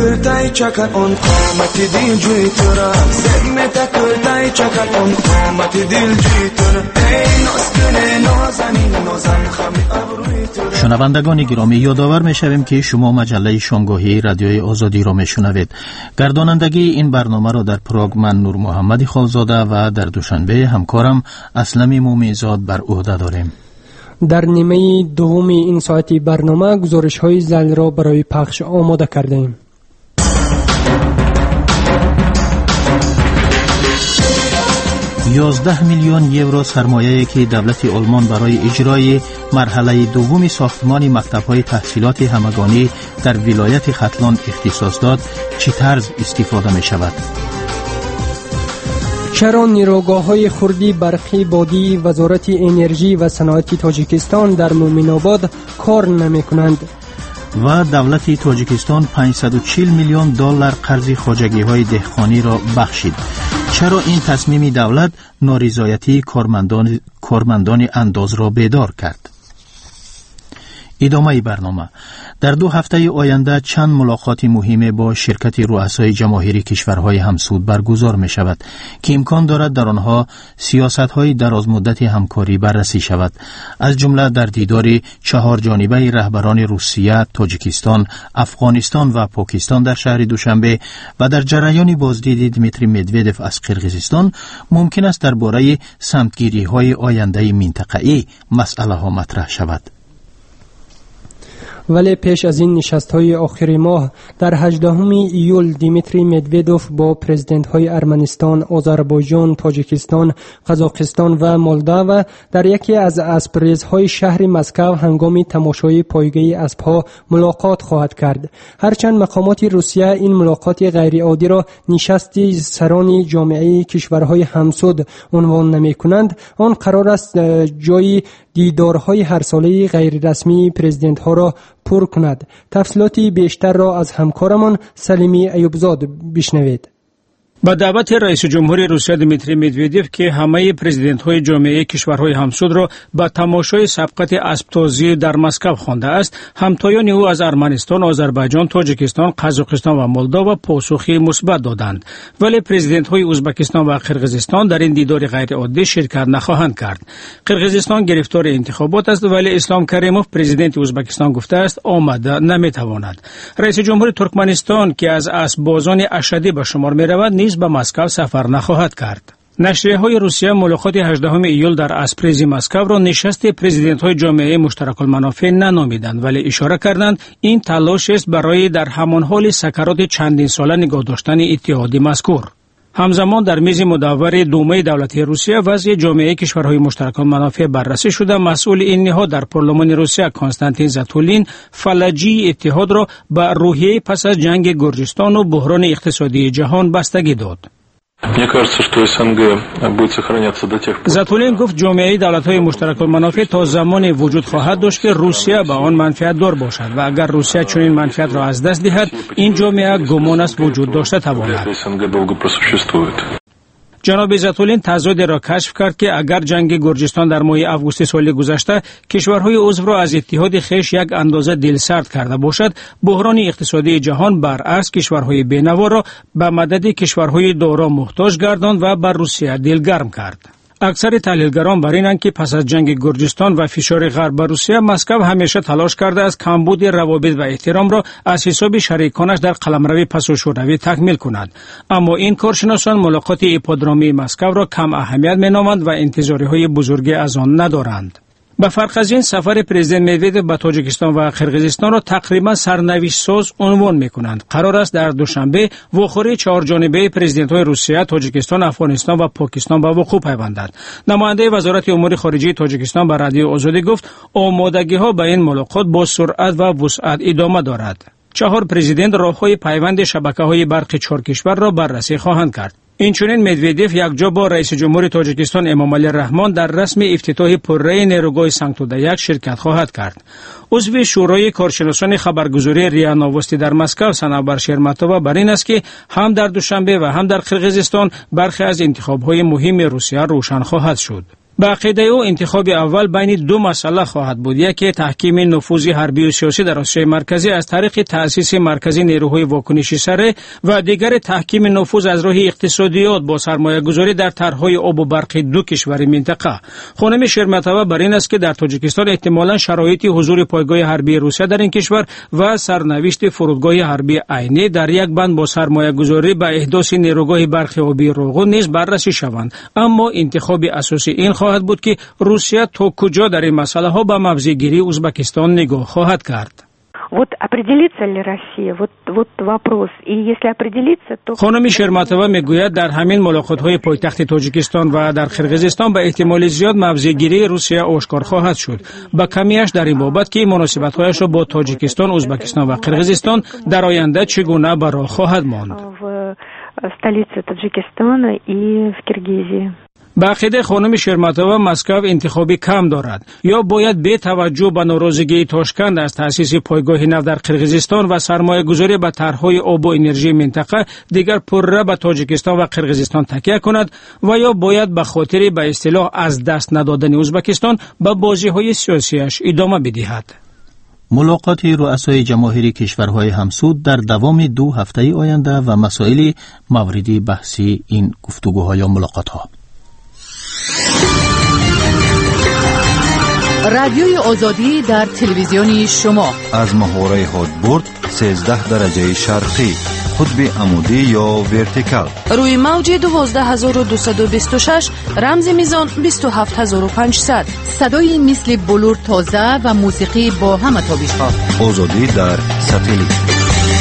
تکردای چکن اون قامت دل جوی تو را زگم تکردای چکن اون قامت دل جوی تو را ای نازکن نازنین نازم خمی ابروی تو را. شنوندگان گرامی، یادآور می‌شویم که شما مجله شامگاهی رادیوی آزادی را میشنوید. گردانندگی این برنامه را در پراگ من نور محمد خالزاده و در دوشنبه همکارم اسلم مومنزاد بر عهده داریم. در نیمه دوم این ساعتی برنامه گزارش های زل را برای پخش آماده کرده ایم. یازده میلیون یورو سرمایه‌ای که دولت آلمان برای اجرای مرحله دوم ساختمان مکتب‌های تحصیلات همگانی در ولایت ختلان اختصاص داد، چه طرز استفاده می‌شود؟ چرا نیروگاه‌های خردی برقی بادی وزارت انرژی و صنعت تاجیکستان در مومن‌آباد کار نمی‌کنند؟ و دولت تاجیکستان پانصد و چهل میلیون دلار قرض خواجگی‌های دهقانی را بخشید. چرا این تصمیم دولت نارضایتی کارمندان کارمندان انداز را بیدار کرد؟ ادامه برنامه. در دو هفته آینده چند ملاقات مهم با شرکت رؤسای جماهیر کشورهای همسود برگزار می شود که امکان دارد در آنها سیاست‌های درازمدت همکاری بررسی شود، از جمله در دیدار چهار جانبه رهبران روسیه، تاجیکستان، افغانستان و پاکستان در شهر دوشنبه و در جریان بازدید دمیتری مدودف از قرقیزستان ممکن است درباره سمتگیری‌های آینده منطقه‌ای مسئله ها مطرح شود. ولی پیش از این نشست‌های آخر ماه در هجدهم ایول دمیتری مدودف با پرزیدنت‌های ارمنستان، آذربایجان، تاجیکستان، قزاقستان و مولداوا در یکی از اسبریزهای شهر مسکو هنگام تماشای پایگاه اسب‌ها ملاقات خواهد کرد. هرچند مقامات روسیه این ملاقات غیرعادی را نشست سران جامعه کشورهای همسود عنوان نمی‌کنند، آن قرار است جای دیدارهای هر ساله غیر رسمی پرزیدنت ها را پر کند. تفصیلات بیشتر را از همکارمان سلیمی ایوبزاد بشنوید. با دعوت رئیس جمهور روسیه دمیتری مدودف که همه پرزیدنت‌های جامعه کشورهای همسود را با تماشای سبقت اسب‌تازی در مسکو خوانده است، همتایان او از ارمنستان، آذربایجان، تاجیکستان، قزاقستان و مولداوا پاسخی مثبت دادند، ولی پرزیدنت‌های ازبکستان و قرقیزستان در این دیدار غیرعادی شرکت نخواهند کرد. قرقیزستان گرفتار انتخابات است، ولی اسلام کریموف پرزیدنت ازبکستان گفته است آمده نمی‌تواند. رئیس جمهور ترکمنستان که از اسب‌بازان اشدی به شمار می‌رود نیز به مسکو سفر نخواهد کرد. نشریه‌های روسیه ملاقات هجدهم ایول در اسپریز مسکو را نشست پرزیدنت‌های جامعه مشترک المنافع ننامیدند، ولی اشاره کردند این تلاش است برای در همان حال سکرات چندین ساله نگاه داشتن اتحاد مذکور. همزمان در میز مدور دومه دولتی روسیه وضع جامعه کشورهای مشترک المنافع بررسی شده. مسئول این نهاد در پارلمان روسیه کنستانتین زاتولین فلجی اتحاد را به روحیه پس از جنگ گرجستان و بحران اقتصادی جهان بستگی داد. زاتولین گفت جامعه دولت‌های مشترک المنافع تا زمانی وجود خواهد داشت که روسیه به آن منفعت دار باشد و اگر روسیه چنین منفعت را از دست دهد این جامعه گمان است وجود داشته تواند. جناب زاتولین تضاد را کشف کرد که اگر جنگ گرجستان در ماه اوگوست سال گذشته کشورهای عضو را از اتحاد خویش یک اندازه دلسرد کرده باشد، بحران اقتصادی جهان برعکس کشورهای بینوا را به مدد کشورهای دارا محتاج گرداند و بر روسیه دلگرم کرد. اکثر تحلیلگران بر اینند که پس از جنگ گرجستان و فشار غرب بر روسیه، مسکو همیشه تلاش کرده است کمبود روابط و احترام را از حساب شریکانش در قلمرو پس و شوروی تکمیل کند. اما این کارشناسان ملاقات اپیدرامی مسکو را کم اهمیت مینامند و انتظاری‌های بزرگی از آن ندارند. به فرق از این، سفر پرزیدنت مدودف به تاجیکستان و قرقیزستان را تقریبا سرنوشت ساز عنوان می‌کنند. قرار است در دوشنبه واخوری چهار جانبه پرزیدنت‌های روسیه، تاجیکستان، افغانستان و پاکستان به وقوع پیوندد. نماینده وزارت امور خارجه تاجیکستان به رادیو آزادی گفت آمادگی‌ها به این ملاقات با سرعت و وسعت ادامه دارد. چهار پرزیدنت راه‌های پیوند شبکه‌های برق چهار کشور را بررسی خواهند کرد. اینچنین مدودف یکجا با رئیس جمهور تاجیکستان امامعلی رحمان در رسم افتتاح پرره نیروگاه سنگتودا یک شرکت خواهد کرد. عضو شورای کارشناسان خبرگزاری ریا نووستی در مسکو صنوبر شرمتووا بر این است که هم در دوشنبه و هم در قرقیزستان برخی از انتخاب‌های مهم روسیه روشن خواهد شد. با عقیده او انتخاب اول بین دو مسئله خواهد بود، یکی تحکیم نفوذ حربی و سیاسی در آسیای مرکزی از طریق تأسیس مرکزی نیروهای واکنشی سره و دیگر تحکیم نفوذ از راه اقتصادیات با سرمایه گذاری در طرحهای آب و برق دو کشور منطقه. خانم شرمتوه بر این است که در تاجیکستان احتمالاً شرایط حضور پایگاه حربی روسیه در این کشور و سرنوشت فرودگاه حربی عینی در یک بند با سرمایه گذاری به احداث نیروگاه برق آبی روغن نیز بررسی شوند. اما انتخاب اساسی این خواهد بود که روسیه تا کجا در این مسئله ها به موضع‌گیری ازبکستان نگاه خواهد کرد. Вот определится ли Россия? Вот вот вопрос. И если определится, то خانم شرمتوه میگوید در همین ملاقات های پایتخت تاجیکستان و در قرقیزستان به احتمال زیاد موضع‌گیری روسیه آشکار خواهد شد. با کمیش در این بابت که مناسبت هایش را با تاجیکستان، ازبکستان و قرقیزستان در آینده چگونه به راه خواهد ماند. в столице Таджикистана и в Киргизии. با عقیده خانم شرمتوه مسکو انتخابی کم دارد یا باید به توجه به ناراضگی تاشکند از تأسیس پایگاه نفت در قرقیزستان و سرمایه گذاری به طرحهای آب و انرژی منطقه دیگر پرره به تاجیکستان و قرقیزستان تکیه کند و یا باید به خاطر به اصطلاح از دست ندادن ازبکستان به بازی‌های سیاسیش ادامه بدهد. ملاقات رؤسای جماهیر کشورهای همسود در دوام دو هفته آینده و مسائل موردی بحثی این گفتگوها یا ملاقات‌ها. رادیوی آزادی در تلویزیون شما از محوره هادبورد سیزده درجه شرقی، قطب عمودی یا ورتیکال، روی موج دوازده هزار و دویست و بیست و شش، رمز میزان بیست و هفت هزار و پانصد. صدای مثل بلور تازه و موسیقی با همه تابش‌ها. آزادی در ساتلیت.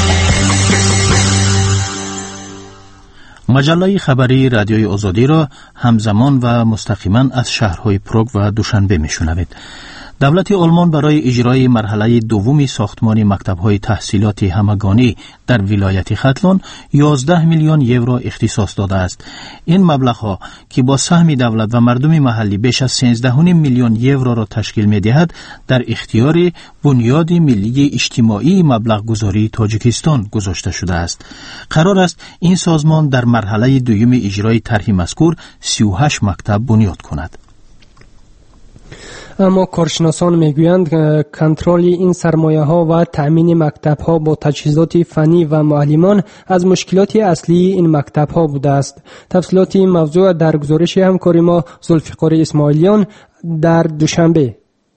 مجله خبری رادیوی آزادی را همزمان و مستقیما از شهرهای پروگ و دوشنبه میشنوید. دولت آلمان برای اجرای مرحله دومی ساختمان مکتب‌های تحصیلات همگانی در ولایت ختلان یازده میلیون یورو اختصاص داده است. این مبلغ‌ها که با سهم دولت و مردم محلی بیش از سیزده و نیم میلیون یورو را تشکیل می‌دهد، در اختیار بنیاد ملی اجتماعی مبلغ گذاری تاجیکستان گذاشته شده است. قرار است این سازمان در مرحله دوم اجرای طرح مذکور سی و هشت مکتب بنیاد کند. اما کارشناسان میگویند کنترل این سرمایه ها و تأمین مکتب ها با تجهیزات فنی و معلمان از مشکلات اصلی این مکتب ها بوده است. تفصیلات این موضوع در گزارش همکار ما ذوالفقار اسماعیلیان در دوشنبه.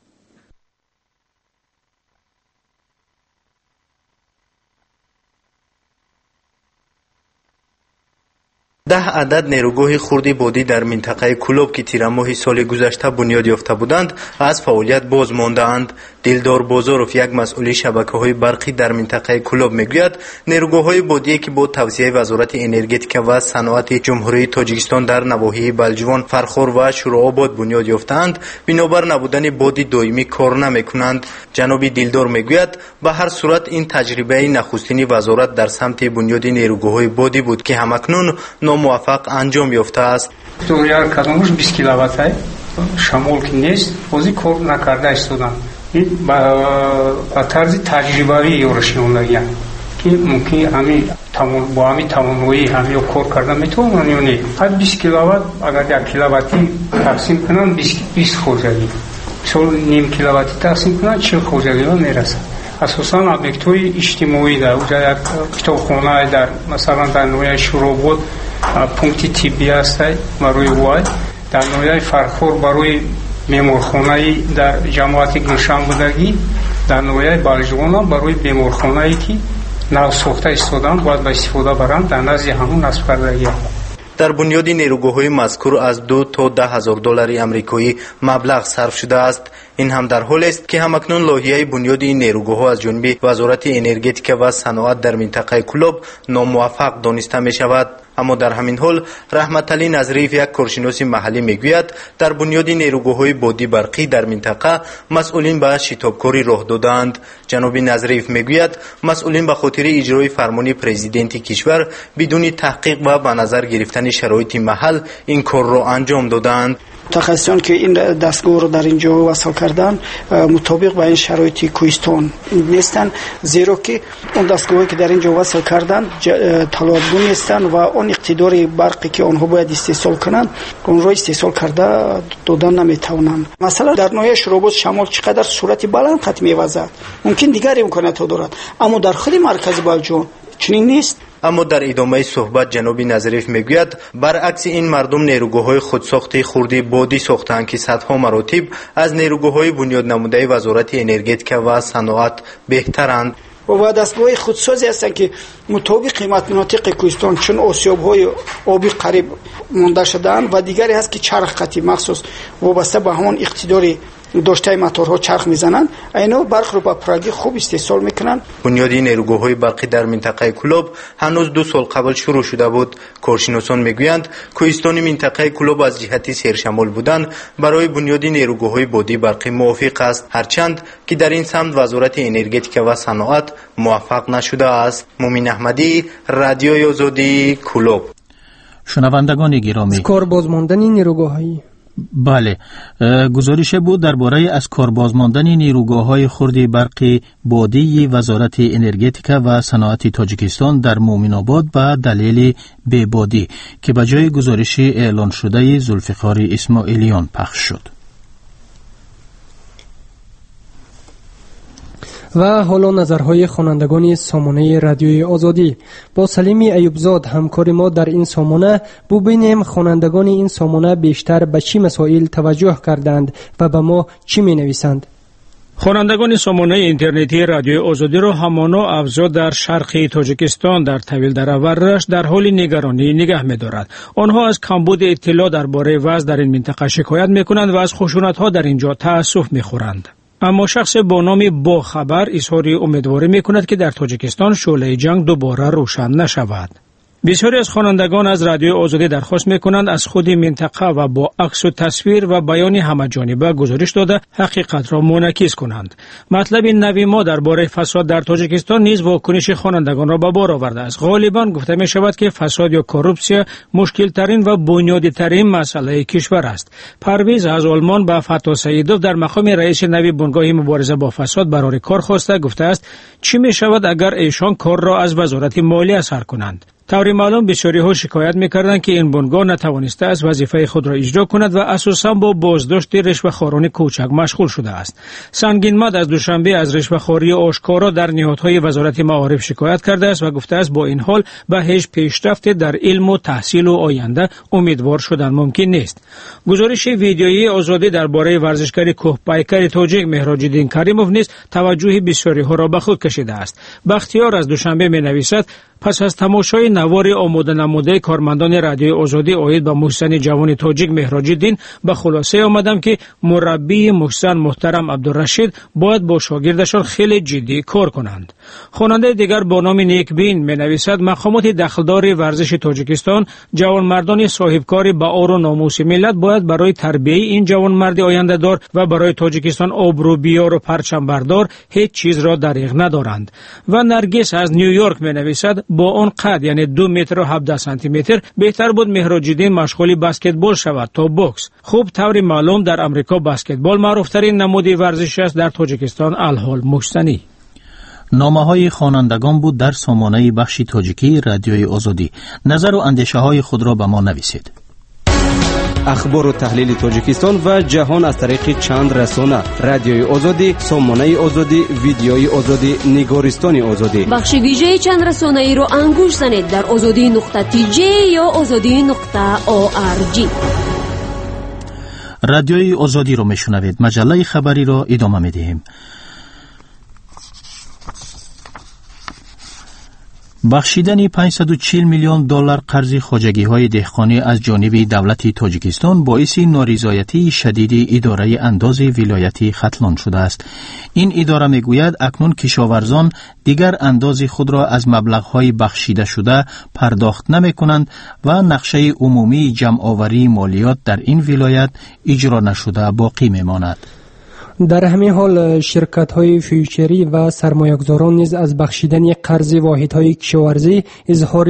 ده عدد نیروگاه خردی بادی در منطقه کلوب که تیر ماه سال گذشته بنیاد یافته بودند از فعالیت باز مانده‌اند. دلدار بازارов یک مسئول شبکه‌های برقی در منطقه کلوب میگوید نیروگاه‌های بادی که با توصیه وزارت انرژتیک و صنعت جمهوری تاجیکستان در نواحی بلجوان، فرخور و شورآباد بنیاد یافتند بنابر نبودن بادی دائمی کار نمی‌کنند. جناب دلدار میگوید به هر صورت این تجربه نخستین وزارت در سمت بنیاد نیروگاه‌های بادی بود که همکنون موفق انجام یافته است. دوریا کدامش بیست کیلووات شمول که نیست بازی کار نکرده ایستادن. این با طرز تجربه‌ای یورشیونلاگیان که ممکن همین تمام با همین توانایی همین کار کردن میتونن یعنی هر بیست کیلووات اگر یک کیلوواتی تقسیم کنن بیست بیست خورجگی چون نیم کیلوواتی تقسیم کنن چهل خورجگی میرسه. اساساً ابجکت‌های اجتماعی در اونجا یک کتابخانه در مثلا در نوع شورآباد پونکتی طبی است و روی وای در نوع فرخور برای بیمارخانه در جماعت گلشنبودگی در نوع بلجوان برای بیمارخانه‌ای که نو ساخته ایستادن باید به استفاده برند در نزد همون نصب کردگی. در بنیاد نیروگاه‌های مذکور از دو تا ده هزار دلار آمریکایی مبلغ صرف شده است. این هم در حالی است که همکنون لایحه بنیاد این نیروگاه‌ها از جانب وزارت انرژتیک و صنعت در منطقه کلوب ناموفق دانسته می شود. اما در همین حال رحمت علی نظریف یک کارشناس محلی میگوید در بنیاد نیروگاه‌های بادی برقی در منطقه مسئولین به شتابکاری راه دادند. جناب نظریف میگوید مسئولین به خاطر اجرای فرمان پرزیدنت کشور بدون تحقیق و به نظر گرفتن شرایط محل این کار را انجام دادند. متخصصان که این دستگاه رو در اینجا وصل کردن مطابق با این شرایط کوهستان نیستن، زیرا که اون دستگاهی که در اینجا وصل کردن طلبگون نیستن و اون اقتدار برقی که آنها باید استحصال کنند اون رو استحصال کرده دادن نمیتونن. مثلا در ناحیه شرابات شمال چقدر صورت بلند قد میوزد، ممکن دیگر امکانات دارد، اما در خود مرکز بلجان چنین نیست. اما در ادامه صحبت جناب نظریف میگوید برعکس این مردم نیروگاه‌های خودساخته خردی بادی ساختند که صدها مراتب از نیروگاه‌های بنیاد نموده وزارت انرژتیک و صنعت بهترند و دستگاه خودسازی هستند که مطابق قیمت مناطق کوهستان چون آسیاب‌های آبی قریب مانده شده‌اند و دیگری هست که چرخ خطی مخصوص وابسته به همان اقتداری داشته موتورها چرخ میزنند، اینا برق رو با پراگی خوب استحصال میکنند. بنیادی نیروگاه‌های برقی در منطقه کلوب هنوز دو سال قبل شروع شده بود. کارشناسان میگویند کوهستان منطقه کلوب از جهت سرشمال بودن برای بنیادی نیروگاه‌های بادی برقی موافق است، هرچند که در این سمت وزارت انرژتیک و صنعت موفق نشده است. مومن احمدی، رادیوی آزادی، کلوب. شنوندگان گرامی، کار بازماندن نیروگاه‌های بله، گزارش بود درباره از کاربازماندن نیروگاه‌های خرد برق بادی وزارت انرژتیک و صنعت تاجیکستان در مومن آباد به دلیل بی‌بادی که به جای گزارش اعلان شده ذوالفقار اسماعیلیان پخش شد. و حالا نظرهای خوانندگان سامانه رادیوی آزادی. با سلیم ایوبزاد همکار ما در این سامانه ببینیم خوانندگان این سامانه بیشتر به چی مسائل توجه کردند و به ما چی می نویسند. خوانندگان سامانه اینترنتی رادیوی آزادی را همانا افزا در شرق تاجیکستان در طویل دراورش در حال نگرانی نگه می‌دارد. آنها از کمبود اطلاع درباره وضع در این منطقه شکایت می‌کنند و از خشونت‌ها در اینجا تأسف می‌خورند. اما شخص با نام با خبر اظهار امیدواری می‌کند که در تاجیکستان شعله جنگ دوباره روشن نشود. بسیاری از خوانندگان از رادیوی آزادی درخواست می‌کنند از خود منطقه و با عکس و تصویر و بیان همه‌جانبه گزارش داده حقیقت را منعکس کنند. مطلب نوی ما درباره فساد در تاجیکستان نیز واکنش خوانندگان را به بار آورده است. غالباً گفته می‌شود که فساد یا کورپسیا مشکل‌ترین و بنیادی‌ترین مسئله کشور است. پرویز از آلمان به فتا سیدوف در مقام رئیس نوی بنگاه مبارزه با فساد برای کار خواسته گفته است چی می‌شود اگر ایشان کار را از وزارت مالیه سر کنند. طوری معلوم بسیاری ها شکایت می‌کردند که این بنگاه نتوانسته است وظیفه خود را اجرا کند و اساساً با بازداشت رشوه‌خواران کوچک مشغول شده است. سنگین مد از دوشنبه از رشوه‌خواری آشکارا در نهادهای وزارت معارف شکایت کرده است و گفته است با این حال به هیچ پیشرفت در علم و تحصیل و آینده امیدوار شدن ممکن نیست. گزارش ویدیویی آزادی درباره ورزشکار کوهپیکر تاجیک مهراج‌الدین کریموف نیز توجه بسیاری ها را به خود کشیده است. بختیار از دوشنبه می‌نویسد پس از تماشای نوار آماده نموده کارمندان رادیوی آزادی آید به محسن جوان تاجیک مهراج‌الدین به خلاصه آمدم که مربی محسن محترم عبدالرشید باید با شاگردشان خیلی جدی کار کنند. خواننده دیگر با نام نیکبین می‌نویسد مقامات دخلدار ورزش تاجیکستان جوانمردان صاحبکار به آر و ناموس ملت باید برای تربیت این جوانمرد آینده دار و برای تاجیکستان آبرو بیار و پرچم بردار هیچ چیز را دریغ ندارند. و نرگس از نیویورک می‌نویسد با آن قد یعنی دو متر و هفده سانتی متر بهتر بود مهراج‌الدین مشغول بسکتبال شود تا بوکس. خوب طور معلوم در امریکا بسکتبال معروفترین نمود ورزش است، در تاجیکستان الحال محسنی. نامه های خوانندگان بود در سامانه بخش تاجیکی رادیوی آزادی. نظر و اندیشه های خود را به ما نویسید. اخبار و تحلیل تاجیکستان و جهان از طریق چند رسانه: رادیوی آزادی، سامانه آزادی، ویدیوی آزادی، نگارستان آزادی. بخش ویژه چند رسانه ای را انگوش زنید در آزادی نقطه تی جی یا آزادی نقطه او آر جی. رادیوی آزادی را میشنوید. مجله خبری را ادامه میدهیم. بخشیدن پانصد و چهل میلیون دلار قرض خواجگی‌های دهقانی از جانب دولت تاجیکستان باعث نارضایتی شدید اداره انداز ولایتی ختلان شده است. این اداره میگوید اکنون کشاورزان دیگر انداز خود را از مبلغ‌های بخشیده شده پرداخت نمی‌کنند و نقشه عمومی جمع‌آوری مالیات در این ولایت اجرا نشده باقی می‌ماند. در همین حال شرکت‌های فیوچری و سرمایه‌گذاران نیز از بخشیدن قرض واحدهای کشاورزی اظهار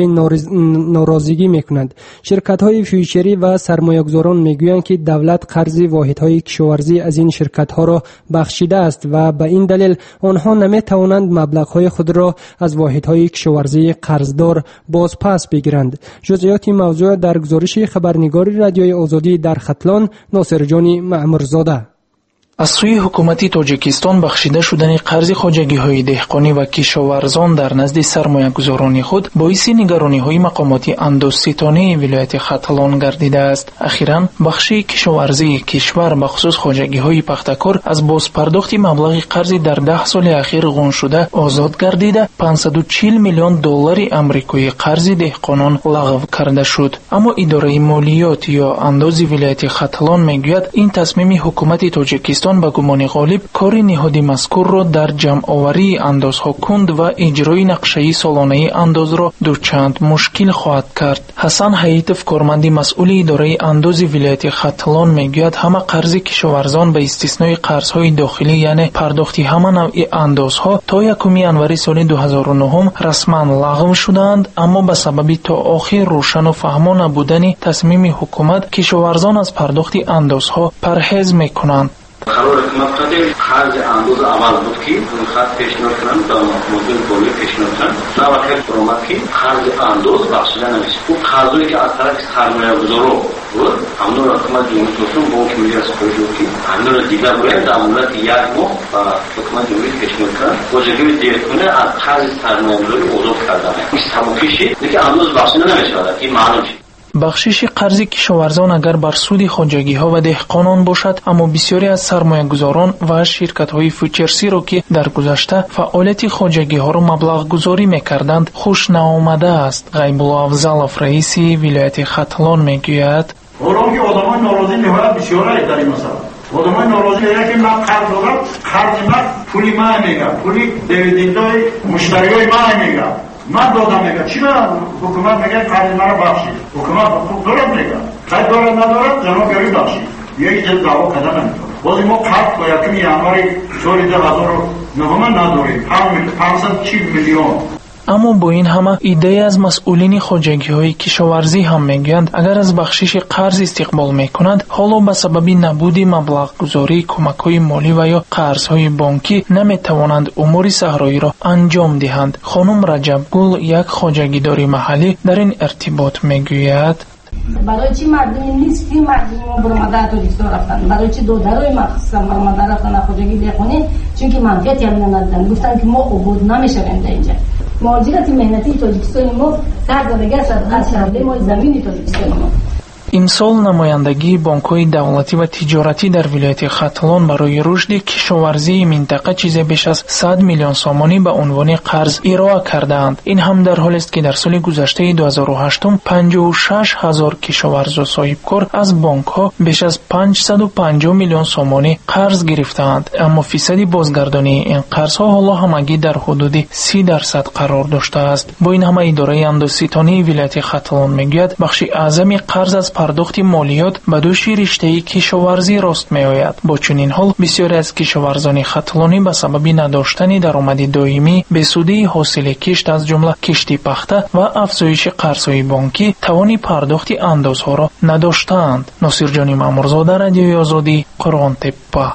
ناراضگی می‌کنند. شرکت‌های فیوچری و سرمایه‌گذاران می‌گویند که دولت قرض واحدهای کشاورزی از این شرکت‌ها را بخشیده است و به این دلیل آنها نمی‌توانند مبلغ‌های خود را از واحدهای کشاورزی قرضدار باز پس بگیرند. جزئیات موضوع در گزارش خبرنگار رادیوی آزادی در ختلان ناصرجان معمرزاده. از سوی حکومت تاجیکستان بخشیده شدن قرض خواجگی‌های دهقانی و کشاورزان در نزد سرمایه‌گذاران خود باعث نگرانی‌های مقامات اندوستانه ولایت ختلان گردیده است. اخیراً بخش کشاورزی کشور بخصوص خواجگی‌های پختکار از بازپرداخت مبلغ قرض در ده سال اخیر غون شده آزاد گردیده پانصد و چهل میلیون دلار آمریکایی قرض دهقانان لغو کرده شد. اما اداره مالیات یا انداز ولایت ختلان میگوید این تصمیم حکومت تاجیکستان به گمان غالب کاری نهادی مذکور را در جمع آوری اندازها کند و اجرای نقشه سالانه انداز را دوچند مشکل خواهد کرد. حسن حیاتف کارمند مسئول اداره انداز ولایت ختلان میگوید همه قرض کشاورزان به استثنای قرضهای داخلی یعنی پرداختی همه نوع اندازها تا یکم ینوری سال دو هزار و نه رسما لغو شدند، اما به سبب تا آخر روشن و فهمان نبودن تصمیم حکومت کشاورزان از پرداخت اندازها پرهیز میکنند. قرار حکومت قدر خرج انداز اول بود که اون خط پیشنهاد کنند در مدل بالی پیشنهاد کنند نه وقت برآمد که خرج انداز بخشیده نمیشه. اون قرضی که از طرف سرمایه‌گذارا بود همون را حکومت جمهوری اسلامی بانک ملی از خود که همون را دیگر باید در مدت یک ماه و حکومت جمهوری پیشنهاد کنند واژگی دیگه از قرض سرمایه‌گذاری آزاد کردن این تمومشه دیگه انداز بخشیده نمیشه. این معلوم شد بخشش قرض کشاورزان اگر بر سود خواجگی‌ها و دهقانان باشد، اما بسیاری از سرمایه‌گذاران و شرکت‌های فیوچرسی را که در گذشته فعالیت خواجگی‌ها را مبلغ گذاری می‌کردند خوش ناآمده است. غیب‌الله افضلов رئیس ولایت ختلان میگوید حالا که آدمای ناراضی نهایت بسیاره در این مسئله آدمای ناراضی میگن که من قرض دادم قرض من پولی من میگم پولی دیویدندای مشتریای من میگم من دادم میگم چرا حکومت میگه قرض مرا بخشید حکومت حقوق دارد میگه قرض دارد ندارد جناب گری بخشید یک جلد دعوا کردن نمیتونه بازی ما قرض با یکم ینوری سال دو هزار و نه نداریم پانصد و چهل میلیون. اما با این همه ایده از مسئولین خواجگی‌های کشاورزی هم میگویند اگر از بخشش قرض استقبال میکنند حالا به سبب نبود مبلغ گذاری کمک‌های مالی و یا قرض‌های بانکی نمیتوانند امور صحرایی را انجام دهند. خانم رجب گل یک خواجگیدار محلی در این ارتباط میگوید برای چی مردمی نیست که مردم ما برآمده تاجیکستان رفتن برای چی دودرای مخصوصا برآمده رفتن خواجگی دهقانی چون که منفعتی هم ندادن گفتن که ما عبود نمیشویم در اینجا مهاجرت مهنتی تاجیکستان ما صد درجه از شرده ما زمین تاجیکستان ما. امسال نمایندگی بانک‌های دولتی و تجارتی در ولایت ختلان برای رشد کشاورزی منطقه چیزی بیش از صد میلیون سامانی به عنوان قرض ارائه کردند. این هم در حالی است که در سال گذشته دو هزار و هشت پنجاه و شش هزار کشاورز و صاحبکار از بانک‌ها بیش از پانصد و پنجاه میلیون سامانی قرض گرفتند، اما فیصد بازگردانی این قرض‌ها حالا همگی در حدود سی درصد قرار داشته است. با این همه اداره اندوستانی ولایت ختلان میگوید بخش اعظم قرض از پرداخت مالیات به دوش رشته کشاورزی راست می آید. با چنین حال بسیاری از کشاورزان ختلانی به سبب نداشتن درآمد دائمی به سودی حاصل کشت از جمله کشتی پخته و افزایش قرض‌های بانکی توان پرداخت اندازها را نداشتند. ناصرجان معمرزاده، رادیوی آزادی، قرآن تپه.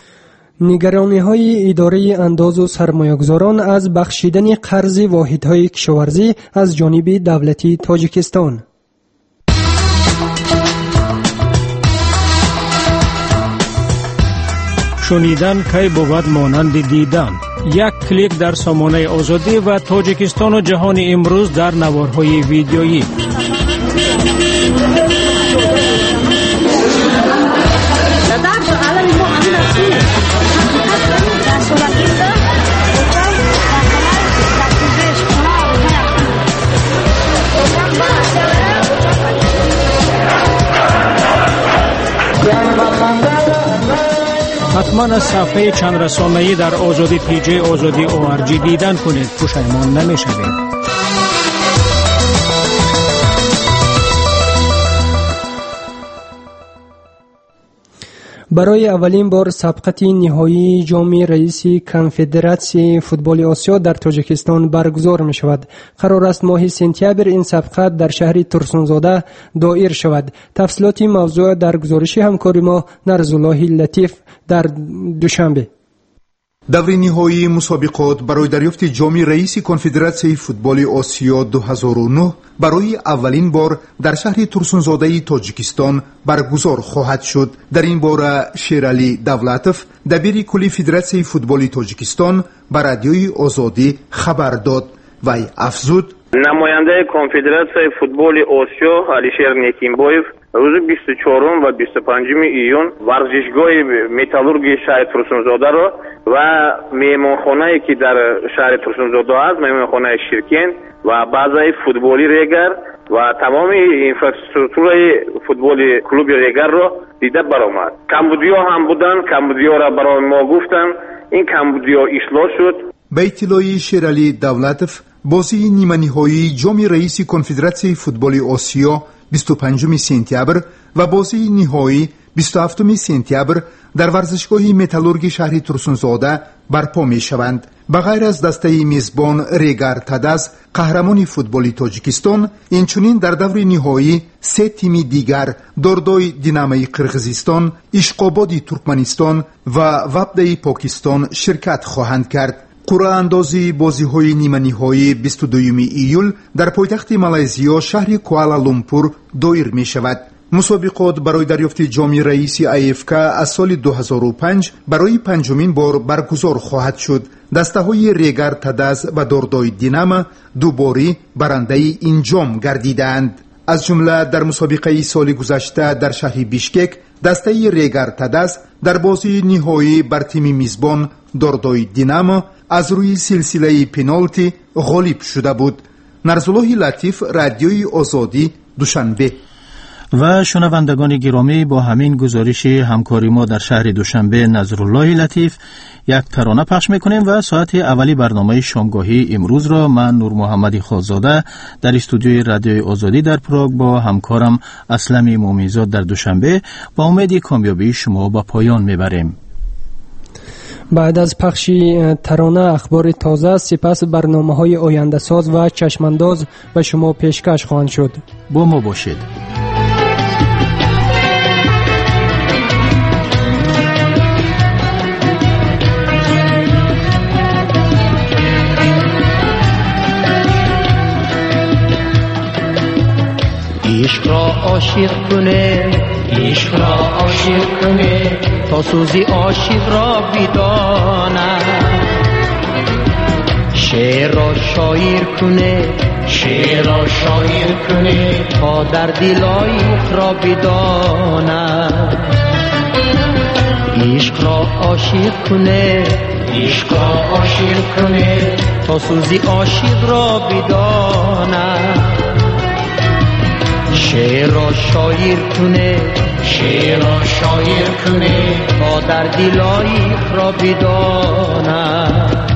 نگرانی‌های اداره انداز و سرمایه‌گذاران از بخشیدن قرض واحدهای کشاورزی از جانب دولت تاجیکستان. شنیدن کی بود مانند دیدن. یک کلیک در سامانه آزادی و تاجیکستان و جهان امروز در نوارهای ویدیویی. حتما از صفحه چند رسانه‌ای در آزادی پی جی آزادی او آر جی دیدن کنید، پشیمان نمی‌شوید. برای اولین بار سبقت نهایی جام رئیس کنفدراسیون فوتبال آسیا در تاجیکستان برگزار می شود. قرار است ماه سپتامبر این سبقت در شهر ترسونزاده دایر شود. تفصیلات موضوع در گزارش همکار ما نرزالله لطیف در دوشنبه. دوره نهایی مسابقات برای دریافت جام رئیس کنفدراسیون فوتبال آسیا دو هزار و نه برای اولین بار در شهر ترسونزاده تاجیکستان برگزار خواهد شد. در این باره شیرعلی دولتوف دبیر کلی فدراسیون فوتبال تاجیکستان بر رادیوی آزادی خبر داد. وی افزود: نماینده کنفدراسیون فوتبال آسیا علیشیر نیکینبایف روز بیست و چهارم و بیست و پنجم ایون ورزشگاه متالورگی شهر ترسونزاده را و مهمانخانه‌ای که در شهر ترسونزاده است، مهمانخانه شیرکن و بازی فوتبالی ریگر و تمام اینفراستراکچورای فوتبال کلوب ریگر را دیده برآمد. کمبودیا هم بودن، کمبودیا را برای ما گفتن، این کمبودیا اصلاح شد. به اطلاع شیرعلی دولتوف، بازی نیمه نهایی جام رئیس کنفدراسیون فوتبال آسیا بیست و پنجم سپتامبر و بازی نهایی بیست و هفتم سپتامبر در ورزشگاه متالورگ شهر ترسونزاده برپا می شوند. بغیر از دسته میزبان ریگر تدز قهرمان فوتبال تاجیکستان، اینچنین در دور نهایی سه تیم دیگر دردای دینامای قرغیزستان، اشقاباد ترکمنستان و وفد پاکستان شرکت خواهند کرد. قرعه اندازی بازی های نیمه نهایی بیست و دوم ایول در پایتخت مالزیا شهر کوالالامپور دایر می شود. مسابقات برای دریافت جام رئیس ای اف کی از سال دو هزار و پنج برای پنجمین بار برگزار خواهد شد. دسته های ریگر تدز و دردای دیناما دوباره برنده این جام گردیدند. از جمله در مسابقه سال گذشته در شهر بیشکک دسته ریگر تدز در بازی نهایی بر تیم میزبان دردای دیناما از روی سلسله پنالتی غالب شده بود. نرزالله لطیف، رادیوی آزادی، دوشنبه. و شنوندگان گرامی، با همین گزارش همکاری ما در شهر دوشنبه نظرالله لطیف یک ترانه پخش میکنیم و ساعت اولی برنامه شامگاهی امروز را من نور محمد خالزاده در استودیوی رادیوی آزادی در پراگ با همکارم اسلم مومنزاد در دوشنبه با امید کامیابی شما با پایان میبریم. بعد از پخش ترانه اخبار تازه، سپس برنامه‌های آینده ساز و چشمانداز به شما پیشکش خواهند شد. با ما باشید. عشق را عاشق کنه، عشق را عاشق کنه تا سوزی عاشق را بدانه، شعر را شاعر کنه، شعر را شاعر کنه تا در دل عاشق را بدانه، عشق را عاشق کنه، عشق را عاشق کنه تا سوزی عاشق را بدانه، شعر را شاعر کنه، شعر را شاعر کنه تا در دل عاشق را بدانه.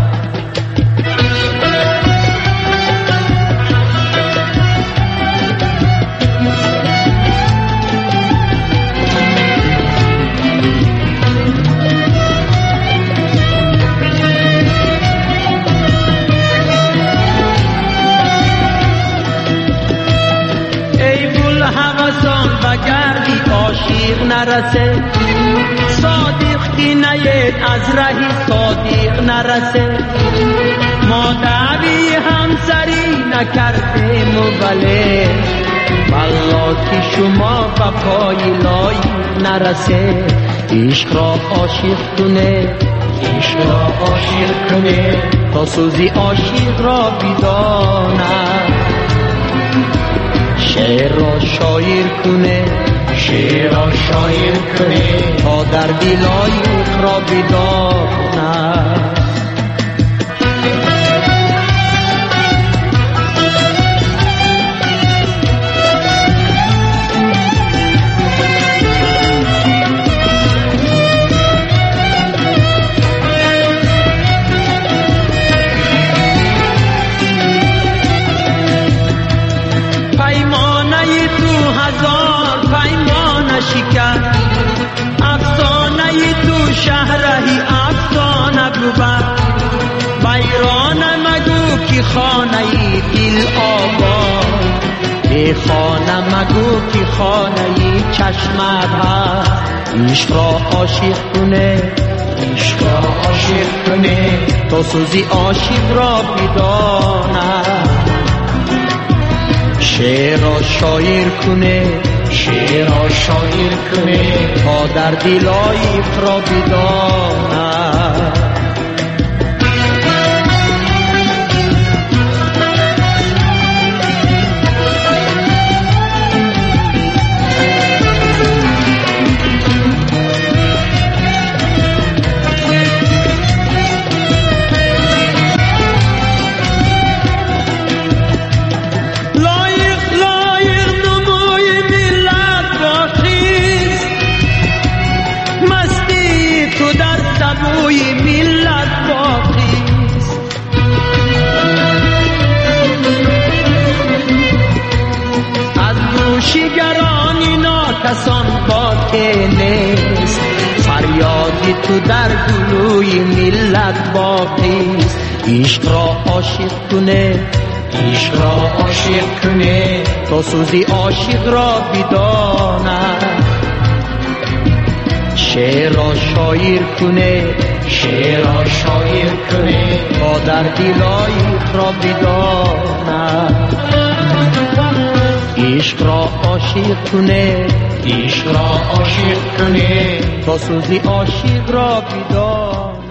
نرسه صادق کی نیت از رهی صادق نرسه، ما دعوی همسری نکردیم ولی والله که شما بقای لای نرسه، عشق را عاشق کنه، عشق را عاشق کنه تا سوزی عاشق را بدانه، شعر را شاعر کنه، شعر را شاعر کنه تا در دل عاشق را بدانه. پیمانه تو هزار پیمانه شکر، افسانه خانه دل آباد، ای خانه مگو که خانه چشمت هست. عشق را عاشق کنه، عشق را عاشق کنه تا سوزی عاشق را بدانه. شعر را شاعر کنه، شعر را شاعر کنه تا در دلای را بدانه. کسان باقی نیست، فریادی تو در گلوی ملت باقی است. عشق را عاشق کنه، عشق را عاشق کنه تا سوزی عاشق را بدانه. شعر را شاعر کنه، شعر را شاعر کنه تا در دلای را بدانه. عشق را عاشق کنه، عشق را عاشق کنه تا سوزی عاشق را بدانه.